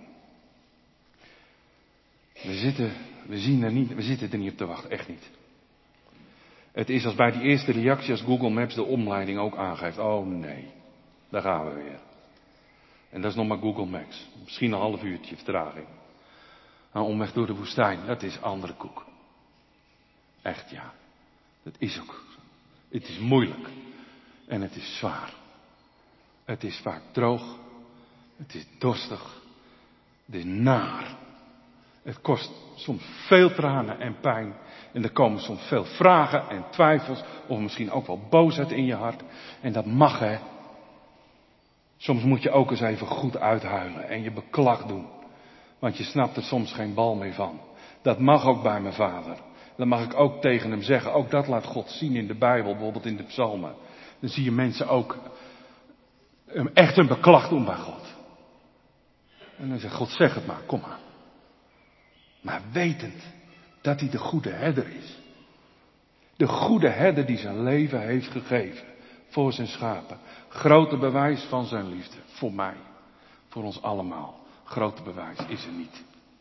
We zitten er niet op te wachten, echt niet. Het is als bij die eerste reactie als Google Maps de omleiding ook aangeeft. Oh nee, daar gaan we weer. En dat is nog maar Google Maps. Misschien een half uurtje vertraging. Een omweg door de woestijn, dat is andere koek. Echt ja, dat is ook. Het is moeilijk. En het is zwaar. Het is vaak droog. Het is dorstig. Het is naar. Het kost soms veel tranen en pijn. En er komen soms veel vragen en twijfels. Of misschien ook wel boosheid in je hart. En dat mag hè. Soms moet je ook eens even goed uithuilen. En je beklag doen. Want je snapt er soms geen bal meer van. Dat mag ook bij mijn vader. Dan mag ik ook tegen hem zeggen. Ook dat laat God zien in de Bijbel. Bijvoorbeeld in de psalmen. Dan zie je mensen ook echt hun beklag doen bij God. En dan zegt God, zeg het maar, kom maar. Maar wetend dat hij de goede herder is. De goede herder die zijn leven heeft gegeven voor zijn schapen. Grote bewijs van zijn liefde. Voor mij. Voor ons allemaal. Grote bewijs is er niet.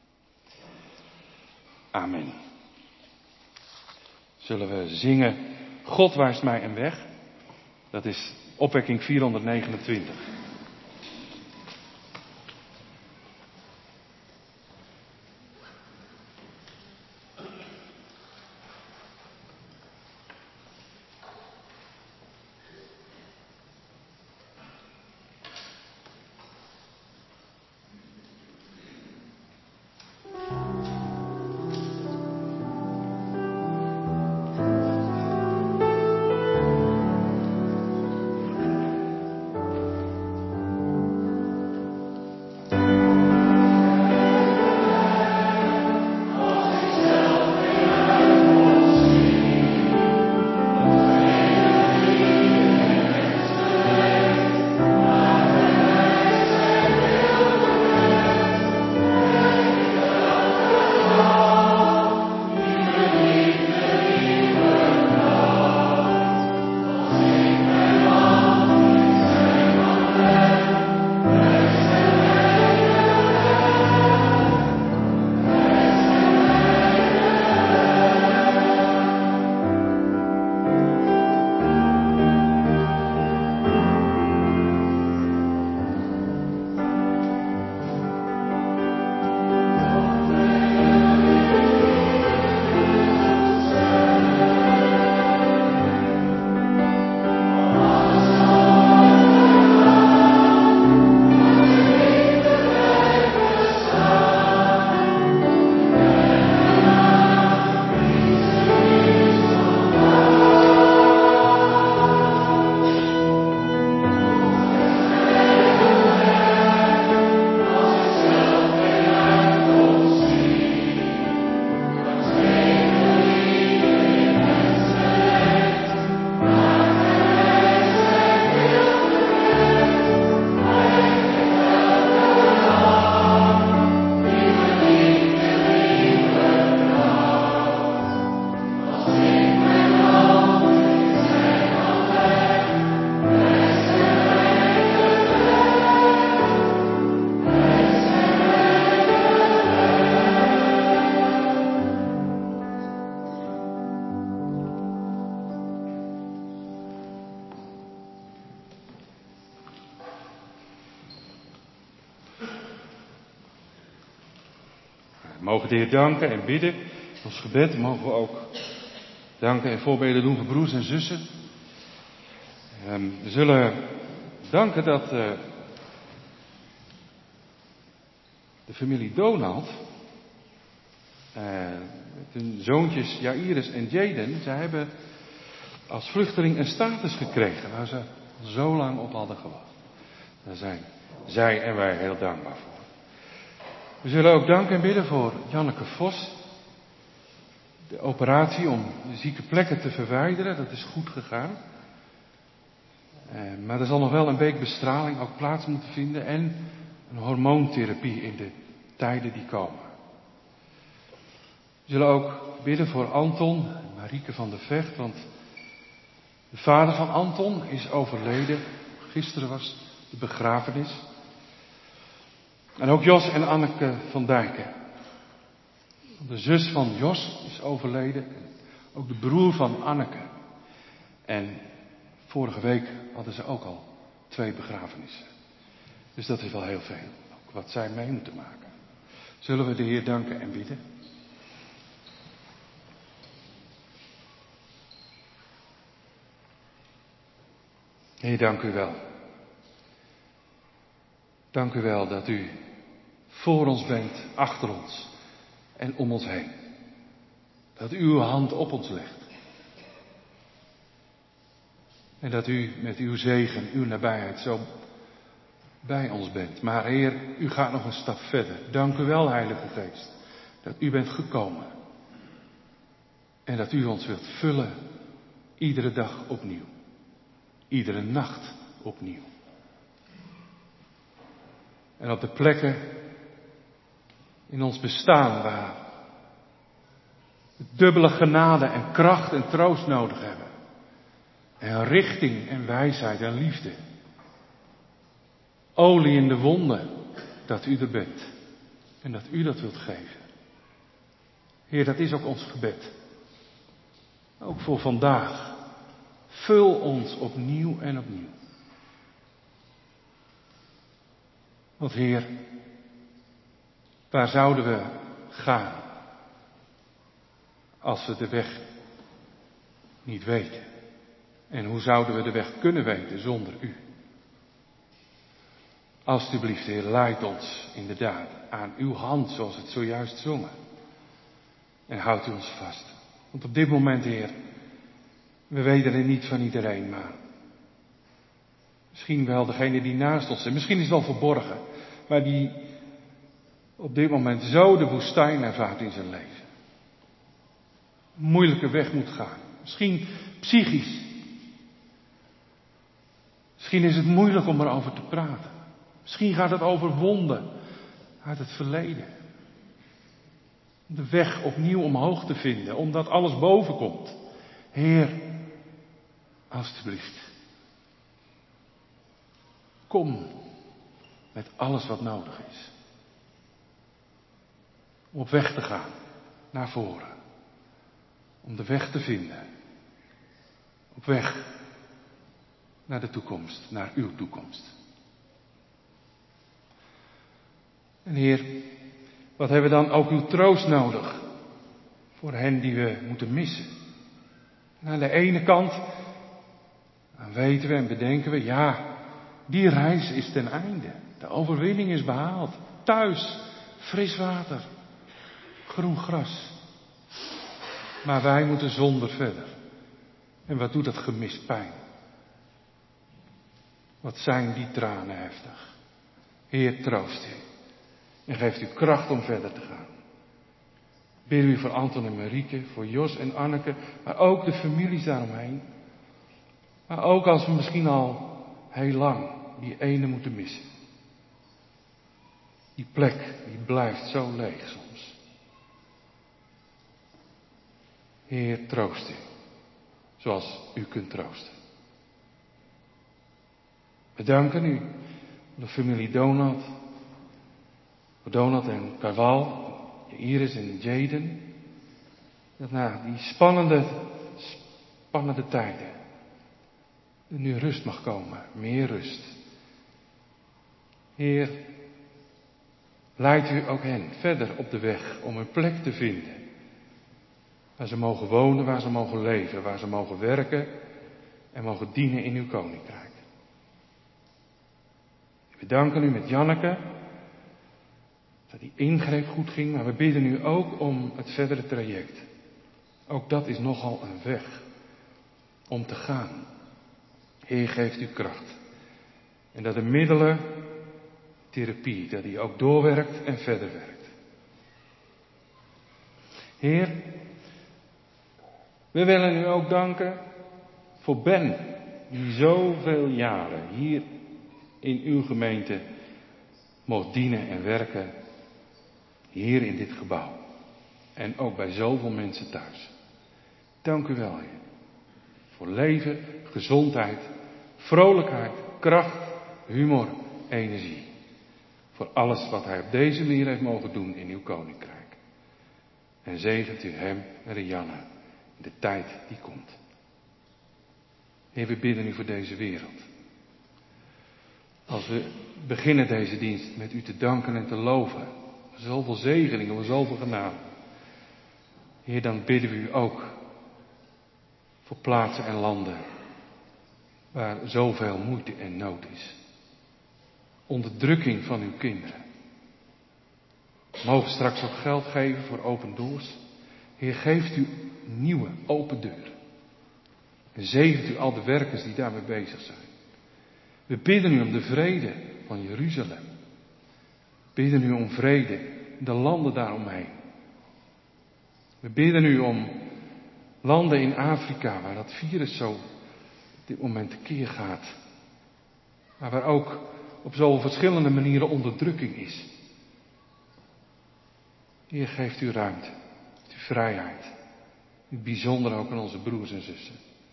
Amen. Zullen we zingen, God wijst mij een weg. Dat is opwekking 429. We mogen de Heer danken en bidden. In ons gebed mogen we ook danken en voorbeden doen voor broers en zussen. We zullen danken dat de familie Donald, met hun zoontjes Jairus en Jaden, zij hebben als vluchteling een status gekregen waar ze zo lang op hadden gewacht. Daar zijn zij en wij heel dankbaar voor. We zullen ook danken en bidden voor Janneke Vos. De operatie om de zieke plekken te verwijderen, dat is goed gegaan. Maar er zal nog wel een week bestraling ook plaats moeten vinden en een hormoontherapie in de tijden die komen. We zullen ook bidden voor Anton en Marieke van der Vecht, want de vader van Anton is overleden. Gisteren was de begrafenis. En ook Jos en Anneke van Dijken. De zus van Jos is overleden. Ook de broer van Anneke. En vorige week hadden ze ook al 2 begrafenissen. Dus dat is wel heel veel. Ook wat zij mee moeten maken. Zullen we de Heer danken en bidden? Heer, dank u wel. Dank u wel dat u voor ons bent, achter ons en om ons heen. Dat u uw hand op ons legt. En dat u met uw zegen, uw nabijheid zo bij ons bent. Maar Heer, u gaat nog een stap verder. Dank u wel, Heilige Geest, dat u bent gekomen. En dat u ons wilt vullen, iedere dag opnieuw. Iedere nacht opnieuw. En op de plekken in ons bestaan waar we dubbele genade en kracht en troost nodig hebben. En richting en wijsheid en liefde. Olie in de wonden, dat u er bent. En dat u dat wilt geven. Heer, dat is ook ons gebed. Ook voor vandaag. Vul ons opnieuw en opnieuw. Want Heer, waar zouden we gaan als we de weg niet weten? En hoe zouden we de weg kunnen weten zonder u? Alsjeblieft, Heer, leid ons inderdaad aan uw hand, zoals het zojuist zongen. En houd u ons vast. Want op dit moment, Heer, we weten het niet van iedereen, maar misschien wel degene die naast ons zijn. Misschien is het wel verborgen, maar die op dit moment zo de woestijn ervaart in zijn leven. Een moeilijke weg moet gaan. Misschien psychisch. Misschien is het moeilijk om erover te praten. Misschien gaat het over wonden uit het verleden. Om de weg opnieuw omhoog te vinden, omdat alles boven komt. Heer, alstublieft. Kom met alles wat nodig is. Om op weg te gaan naar voren. Om de weg te vinden. Op weg naar de toekomst, naar uw toekomst. En Heer, wat hebben we dan ook uw troost nodig voor hen die we moeten missen? En aan de ene kant, dan weten we en bedenken we, ja, die reis is ten einde. De overwinning is behaald. Thuis, fris water, groen gras. Maar wij moeten zonder verder. En wat doet dat gemis pijn? Wat zijn die tranen heftig? Heer, troost u. En geeft u kracht om verder te gaan. Bid u voor Anton en Marieke, voor Jos en Anneke, maar ook de families daaromheen. Maar ook als we misschien al heel lang die ene moeten missen. Die plek, die blijft zo leeg soms. Heer, troost u, zoals u kunt troosten. We danken u voor de familie Donald, voor Donald en Carval, Iris en Jaden. Dat na die spannende tijden er nu rust mag komen, meer rust. Heer, Leidt u ook hen verder op de weg om een plek te vinden. Waar ze mogen wonen, waar ze mogen leven, waar ze mogen werken en mogen dienen in uw koninkrijk. We danken u met Janneke dat die ingreep goed ging, maar we bidden u ook om het verdere traject. Ook dat is nogal een weg om te gaan. Heer, geeft u kracht. En dat de middelen, therapie, dat die ook doorwerkt en verder werkt. Heer, we willen u ook danken voor Ben, die zoveel jaren hier in uw gemeente mocht dienen en werken. Hier in dit gebouw. En ook bij zoveel mensen thuis. Dank u wel, Heer. Voor leven, gezondheid, vrolijkheid, kracht, humor, energie. Voor alles wat hij op deze manier heeft mogen doen in uw koninkrijk. En zegent u hem en Rianne in de tijd die komt. Heer, we bidden u voor deze wereld. Als we beginnen deze dienst met u te danken en te loven. Zoveel zegeningen, zoveel genade. Heer, dan bidden we u ook voor plaatsen en landen waar zoveel moeite en nood is. Onderdrukking van uw kinderen. Mogen straks ook geld geven voor open doors. Heer, geeft u nieuwe open deuren. En zegent u al de werkers die daarmee bezig zijn. We bidden u om de vrede van Jeruzalem. We bidden u om vrede in de landen daaromheen. We bidden u om landen in Afrika waar dat virus zo op dit moment tekeer gaat. Maar waar ook op zoveel verschillende manieren onderdrukking is. Heer, geeft u ruimte, geeft u vrijheid. In het bijzonder ook aan onze broers en zussen.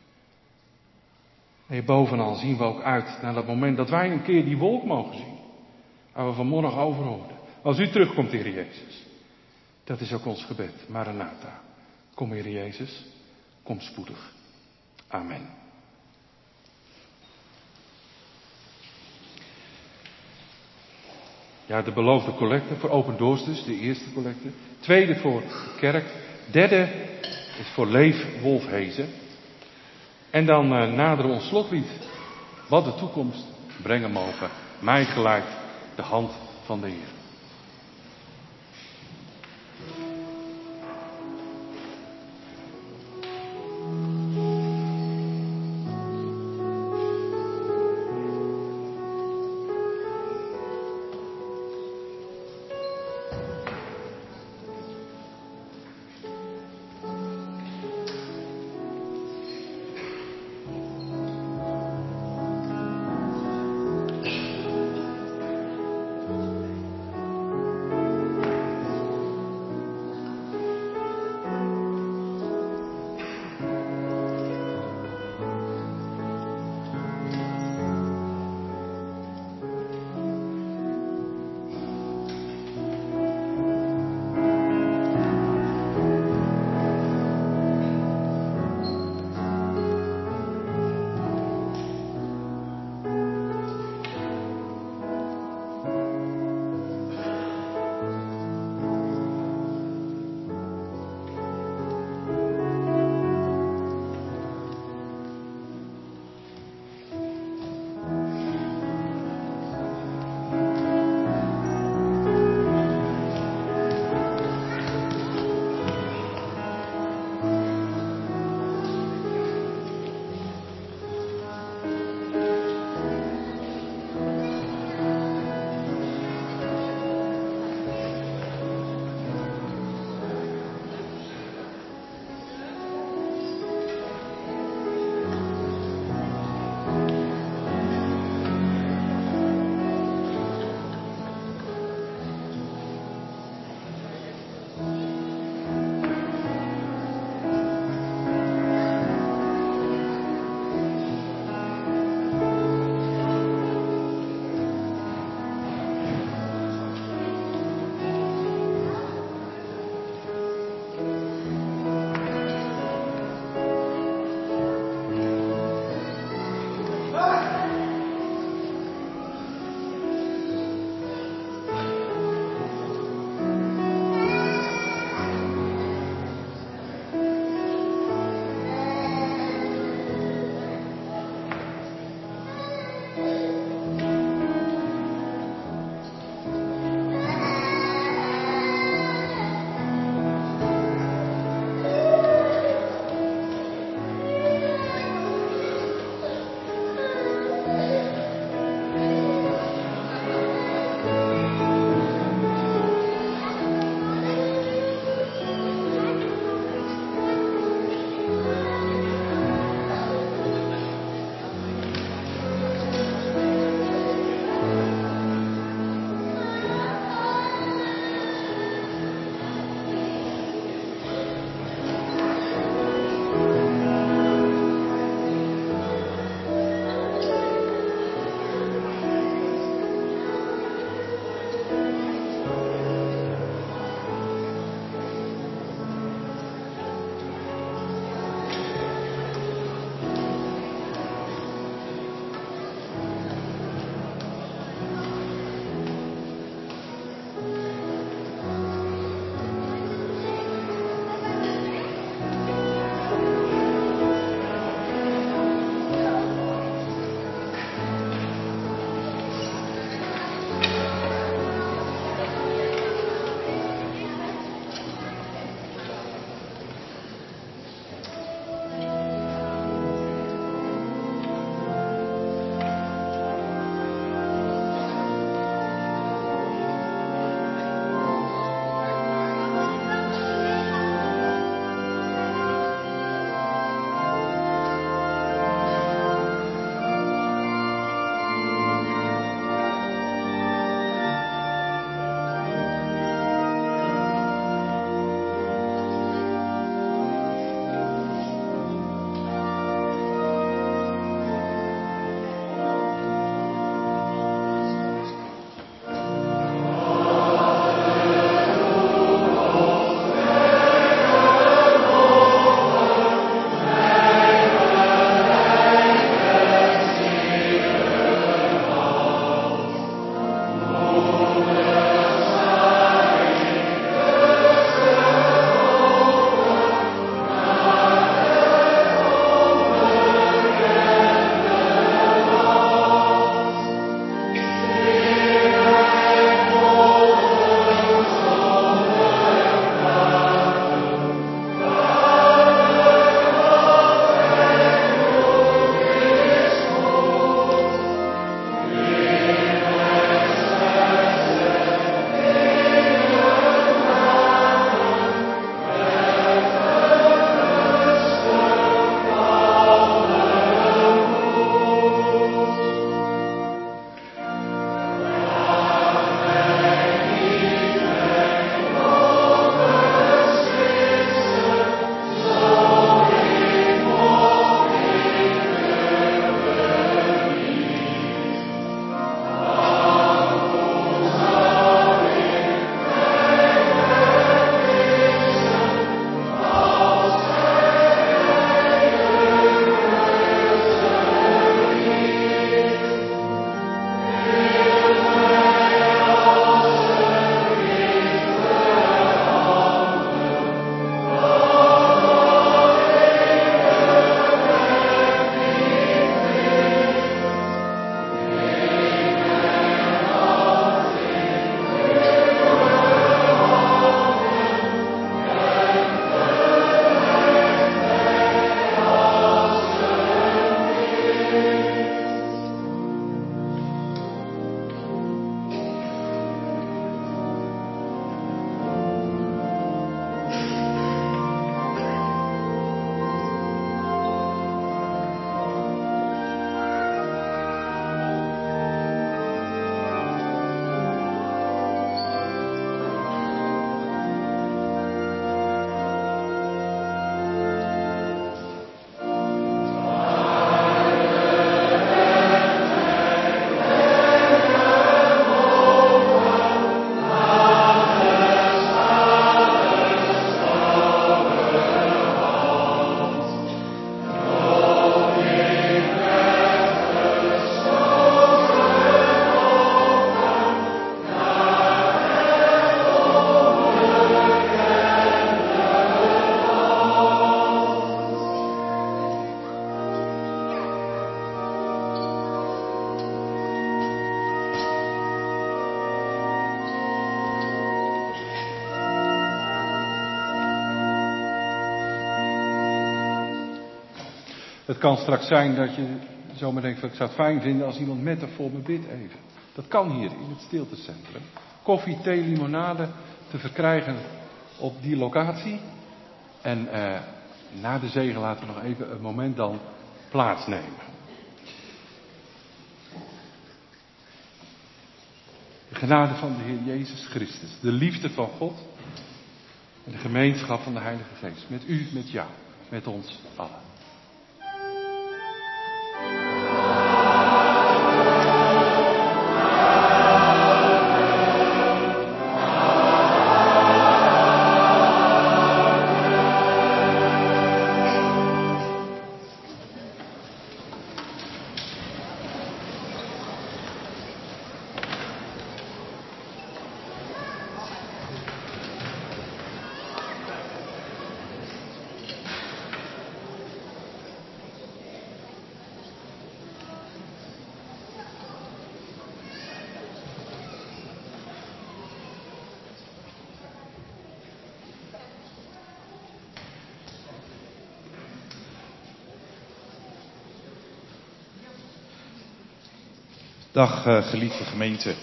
En bovenal zien we ook uit naar dat moment dat wij een keer die wolk mogen zien. Waar we vanmorgen over hoorden. Als u terugkomt, Heer Jezus. Dat is ook ons gebed. Maranatha. Kom, Heer Jezus. Kom spoedig. Amen. Ja, de beloofde collecte voor Open Doors dus, de eerste collecte. Tweede voor de kerk. Derde is voor Leef Wolfhezen. En dan naderen we ons slotlied. Wat de toekomst brengen mogen. Mij gelijk de hand van de Heer. Het kan straks zijn dat je zomaar denkt van ik zou het fijn vinden als iemand met of voor me bidt even. Dat kan hier in het stiltecentrum. Koffie, thee, limonade te verkrijgen op die locatie. En na de zegen laten we nog even een moment dan plaatsnemen. De genade van de Heer Jezus Christus, de liefde van God en de gemeenschap van de Heilige Geest. Met u, met jou, met ons allen. Dag geliefde gemeente.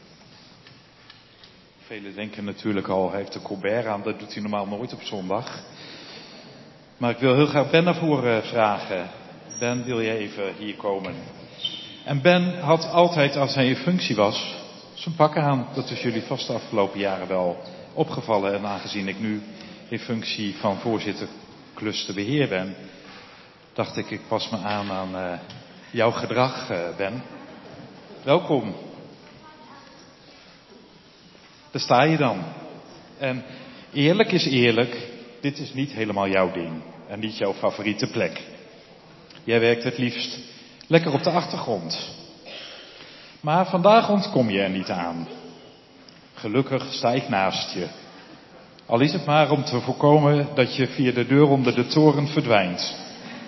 Velen denken natuurlijk al, hij heeft de Colbert aan, dat doet hij normaal nooit op zondag. Maar ik wil heel graag Ben naar voren vragen. Ben, wil jij even hier komen? En Ben had altijd, als hij in functie was, zijn pak aan. Dat is jullie vast de afgelopen jaren wel opgevallen. En aangezien ik nu in functie van voorzitter clusterbeheer ben, dacht ik pas me aan jouw gedrag, Ben. Welkom. Daar sta je dan. En eerlijk is eerlijk, dit is niet helemaal jouw ding. En niet jouw favoriete plek. Jij werkt het liefst lekker op de achtergrond. Maar vandaag ontkom je er niet aan. Gelukkig sta ik naast je. Al is het maar om te voorkomen dat je via de deur onder de toren verdwijnt.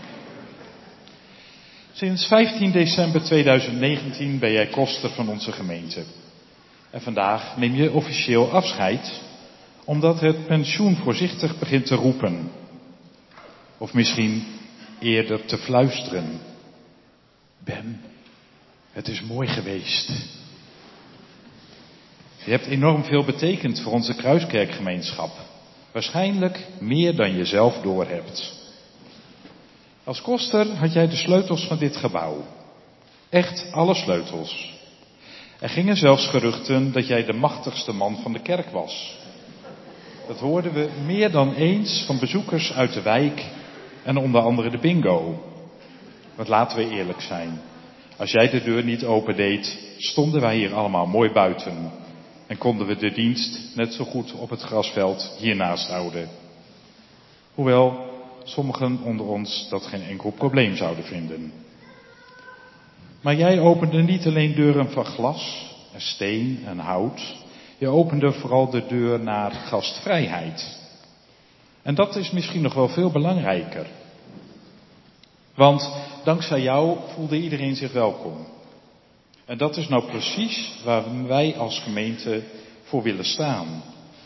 Sinds 15 december 2019 ben jij koster van onze gemeente. En vandaag neem je officieel afscheid, omdat het pensioen voorzichtig begint te roepen. Of misschien eerder te fluisteren. Ben, het is mooi geweest. Je hebt enorm veel betekend voor onze Kruiskerkgemeenschap. Waarschijnlijk meer dan je zelf doorhebt. Als koster had jij de sleutels van dit gebouw. Echt alle sleutels. Er gingen zelfs geruchten dat jij de machtigste man van de kerk was. Dat hoorden we meer dan eens van bezoekers uit de wijk en onder andere de bingo. Want laten we eerlijk zijn. Als jij de deur niet opendeed, stonden wij hier allemaal mooi buiten. En konden we de dienst net zo goed op het grasveld hiernaast houden. Hoewel sommigen onder ons dat geen enkel probleem zouden vinden. Maar jij opende niet alleen deuren van glas en steen en hout. Je opende vooral de deur naar gastvrijheid. En dat is misschien nog wel veel belangrijker. Want dankzij jou voelde iedereen zich welkom. En dat is nou precies waar wij als gemeente voor willen staan.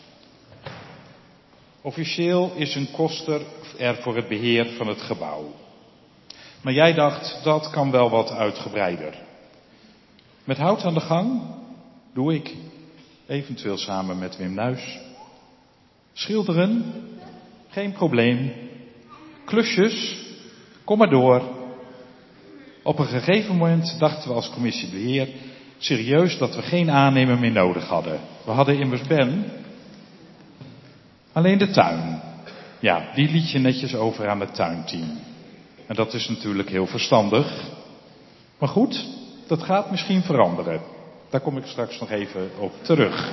Officieel is een koster er voor het beheer van het gebouw. Maar jij dacht, dat kan wel wat uitgebreider. Met hout aan de gang doe ik, eventueel samen met Wim Nuis. Schilderen, geen probleem. Klusjes, kom maar door. Op een gegeven moment dachten we als commissiebeheer serieus dat we geen aannemer meer nodig hadden. We hadden immers Ben. Alleen de tuin. Ja, die liet je netjes over aan het tuinteam. En dat is natuurlijk heel verstandig. Maar goed, dat gaat misschien veranderen. Daar kom ik straks nog even op terug.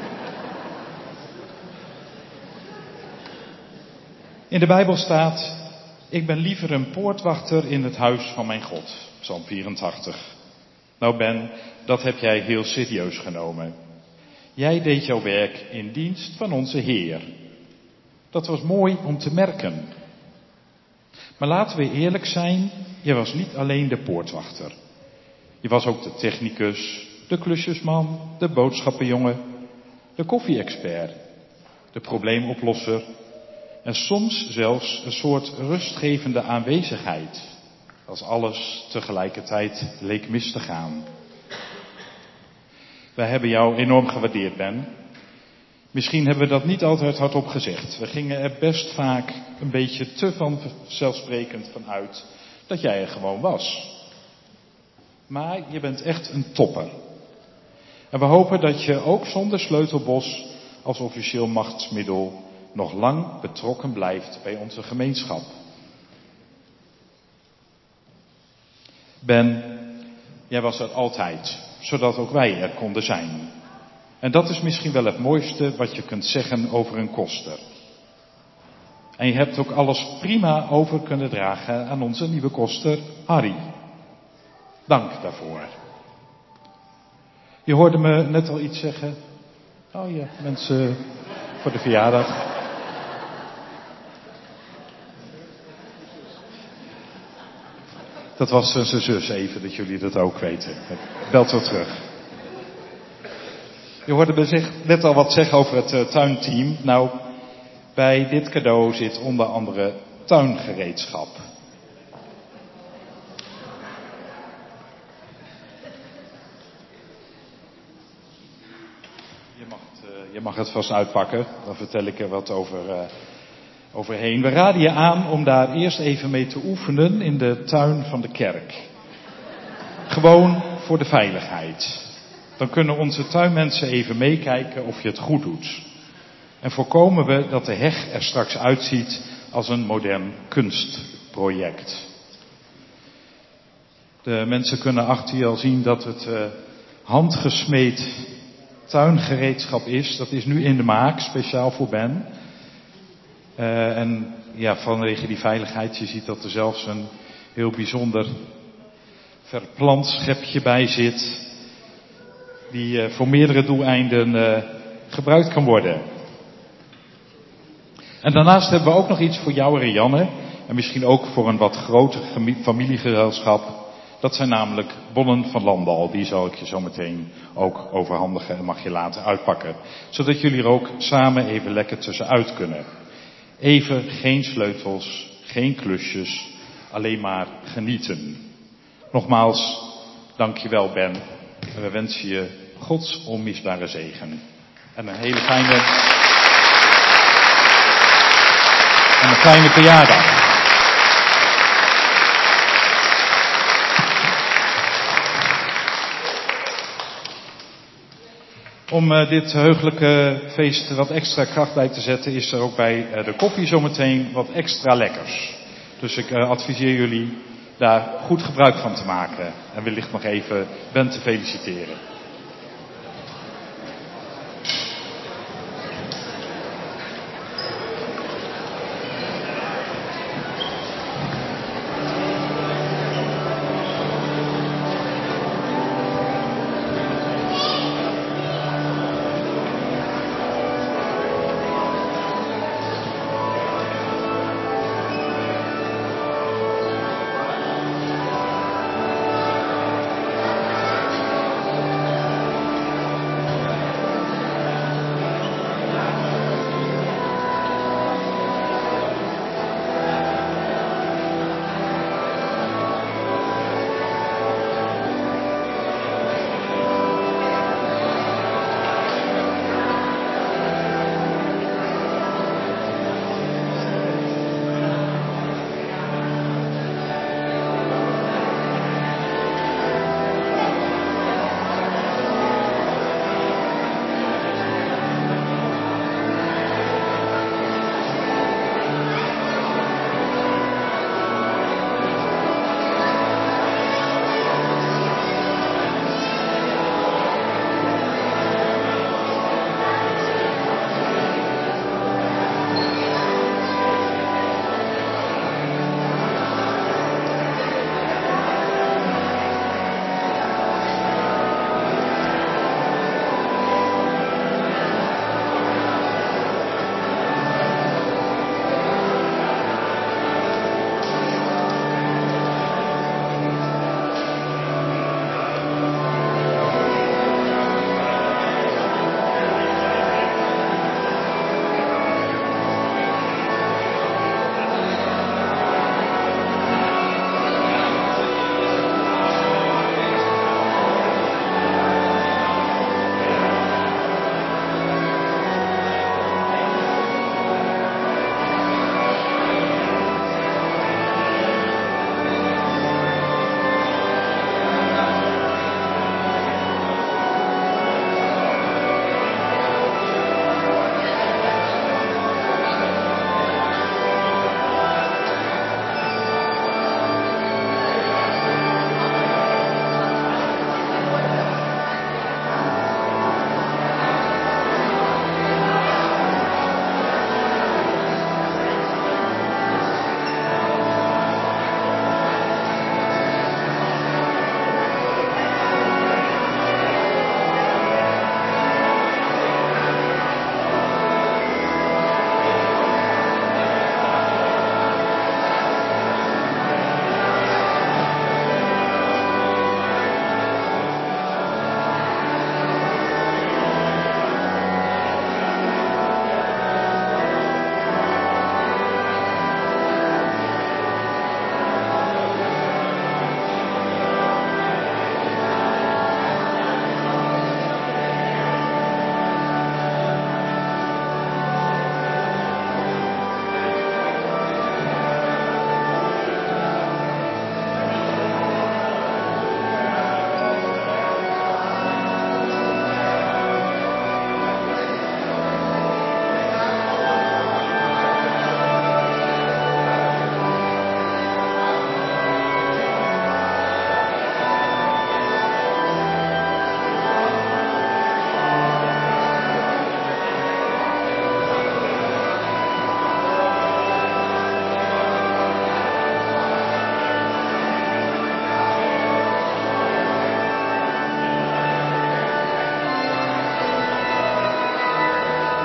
In de Bijbel staat: ik ben liever een poortwachter in het huis van mijn God. Psalm 84. Nou Ben, dat heb jij heel serieus genomen. Jij deed jouw werk in dienst van onze Heer. Dat was mooi om te merken. Maar laten we eerlijk zijn, je was niet alleen de poortwachter. Je was ook de technicus, de klusjesman, de boodschappenjongen, de koffie-expert, de probleemoplosser en soms zelfs een soort rustgevende aanwezigheid als alles tegelijkertijd leek mis te gaan. Wij hebben jou enorm gewaardeerd, Ben. Misschien hebben we dat niet altijd hardop gezegd. We gingen er best vaak een beetje te vanzelfsprekend van uit dat jij er gewoon was. Maar je bent echt een topper. En we hopen dat je ook zonder sleutelbos als officieel machtsmiddel nog lang betrokken blijft bij onze gemeenschap. Ben, jij was er altijd, zodat ook wij er konden zijn. En dat is misschien wel het mooiste wat je kunt zeggen over een koster. En je hebt ook alles prima over kunnen dragen aan onze nieuwe koster Harry. Dank daarvoor. Je hoorde me net al iets zeggen. Oh ja, mensen voor de verjaardag. Dat was zijn zus even, dat jullie dat ook weten. Belt zo terug. Je hoorde me net al wat zeggen over het tuinteam. Nou, bij dit cadeau zit onder andere tuingereedschap. Je mag het vast uitpakken, dan vertel ik er wat overheen. We raden je aan om daar eerst even mee te oefenen in de tuin van de kerk. Gewoon voor de veiligheid. Dan kunnen onze tuinmensen even meekijken of je het goed doet. En voorkomen we dat de heg er straks uitziet als een modern kunstproject. De mensen kunnen achter je al zien dat het handgesmeed tuingereedschap is. Dat is nu in de maak, speciaal voor Ben. En ja, vanwege die veiligheid, je ziet dat er zelfs een heel bijzonder verplant schepje bij zit. Die voor meerdere doeleinden gebruikt kan worden. En daarnaast hebben we ook nog iets voor jou en Rianne. En misschien ook voor een wat groter familiegezelschap. Dat zijn namelijk bonnen van Landal. Die zal ik je zo meteen ook overhandigen en mag je laten uitpakken. Zodat jullie er ook samen even lekker tussenuit kunnen. Even geen sleutels, geen klusjes, alleen maar genieten. Nogmaals, dankjewel Ben. En we wensen je Gods onmisbare zegen. En een hele fijne verjaardag. Om dit heugelijke feest wat extra kracht bij te zetten, is er ook bij de koffie zometeen wat extra lekkers. Dus ik adviseer jullie daar goed gebruik van te maken. En wellicht nog even Ben te feliciteren.